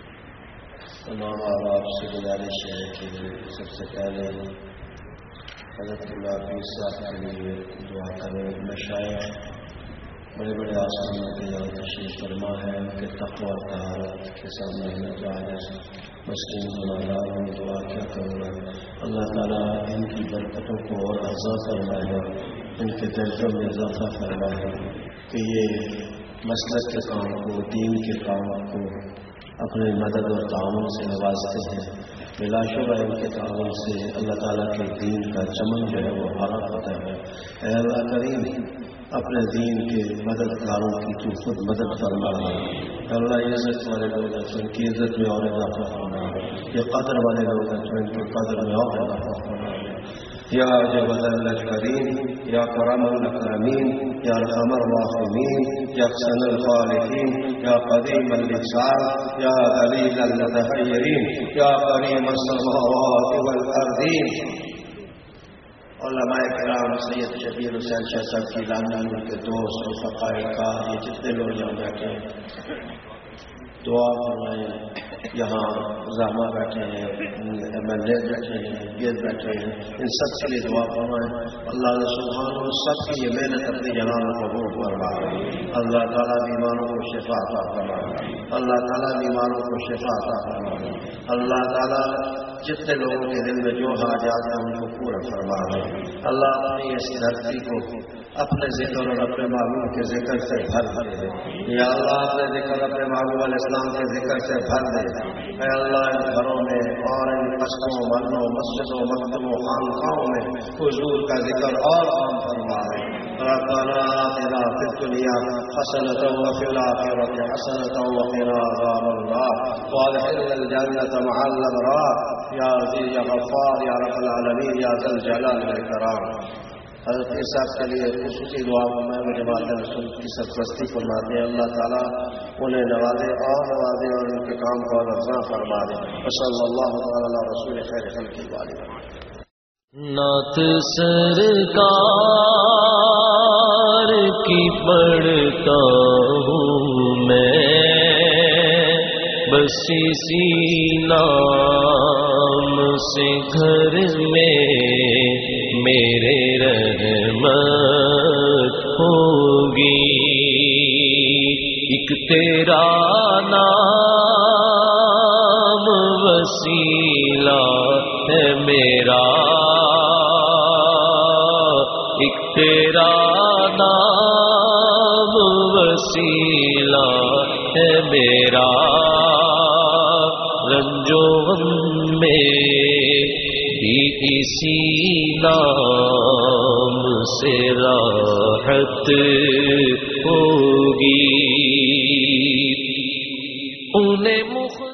تمام آپ سے گزارش ہے کہ سب سے پہلے حضرت اللہ پیر صاحب کے لیے دعا کریں. مشائخ بڑے بڑے آسمان کے یہاں تشریف فرما ہے، ان کے تقوی طہارت کے سامنے مسکین گناہگار میں دعا کیا کروں گا. اللہ تعالیٰ ان کی برکتوں کو اور افزا فرمائے، ان کے درجوں میں اضافہ فرمائے کہ یہ مسلک کے کام کو، دین کے کام کو اپنے مدد اور تعاون سے نوازتے ہیں. بلا شبہ ان کے تعاون سے اللہ تعالیٰ کے دین کا چمن جو ہے وہ حالت ہوتا ہے. اے اللہ کریم، اپنے دین کے مددگاروں کی تو خود مدد فرما ہے. اللہ عزت والے لوگ ہیں تو ان کی عزت میں اور اضافہ فرما ہے. یہ قدر والے لوگ ہیں تو ان کی قدر میں اور اضافہ فرما ہے. یا جبل الکریم، یا کرم الاکرمین، یا ارحم الراحمین، یا احسن الخالقین، یا قدیم اللسان، یا دلیل المتحیرین، یا کریم السماوات والارضین. علماء کرام سید شبیر حسین شاہ صاحب کی لانی، ان کے دوست رفقاء کا، یہ جتنے لوگ یہاں بیٹھے ہیں دعا فرمائیں. یہاں زعما بیٹھے ہیں، ایم ایل اے بیٹھے ہیں، یہ بیٹھے ہیں، ان سب کے لیے دعا فرمائیں. اللہ سبحانہ و سب کی یہ محنت اپنی جنان کو قبول فرمائے. اللہ تعالیٰ بیماروں کو شفا عطا فرمائے. اللہ تعالیٰ بیماروں کو شفا عطا فرمائے. اللہ تعالیٰ جتنے لوگوں کے دل میں جو حاجات ہیں ان کو پورا فرمائے. اللہ اپنی اس دھرتی کو اپنے ذکر اور اپنے معلوم کے ذکر سے بھر دے. یا اللہ اپنے ذکر اپنے معلوم علیہ السلام کے ذکر سے بھر دے. اے اللہ ان گھروں میں اور ان قصبوں، محلوں، مسجدوں، مکتبوں، خانقاہوں میں حضور کا ذکر اور عام فرمائے. ربنا آتنا فی الدنیا حسنۃ وفی الآخرۃ حسنۃ وقنا عذاب النار وادخلنا الجنۃ مع الابرار یا عزیز یا غفار یا رب العالمین یا ذی الجلال والاکرام. حضرت صاحب کے لیے خصوصی دعا میں مجھے بات رسول کی سرپرستی فرماتے ہیں. اللہ تعالیٰ انہیں نوازے اور نوازے اور ان کے کام کو افزا فرما دے. صلی اللہ تعالیٰ رسول خیر خلق کی باری. نعت سرکار کی پڑھتا ہوں میں، بس اسی نام سے گھر میں میرے رحمت ہوگی. ایک تیرا نام وسیلہ ہے میرا، ایک تیرا نام وسیلہ ہے میرا. رنجو غم میں بھی اسی نام سے راحت ہوگی. انہیں مخ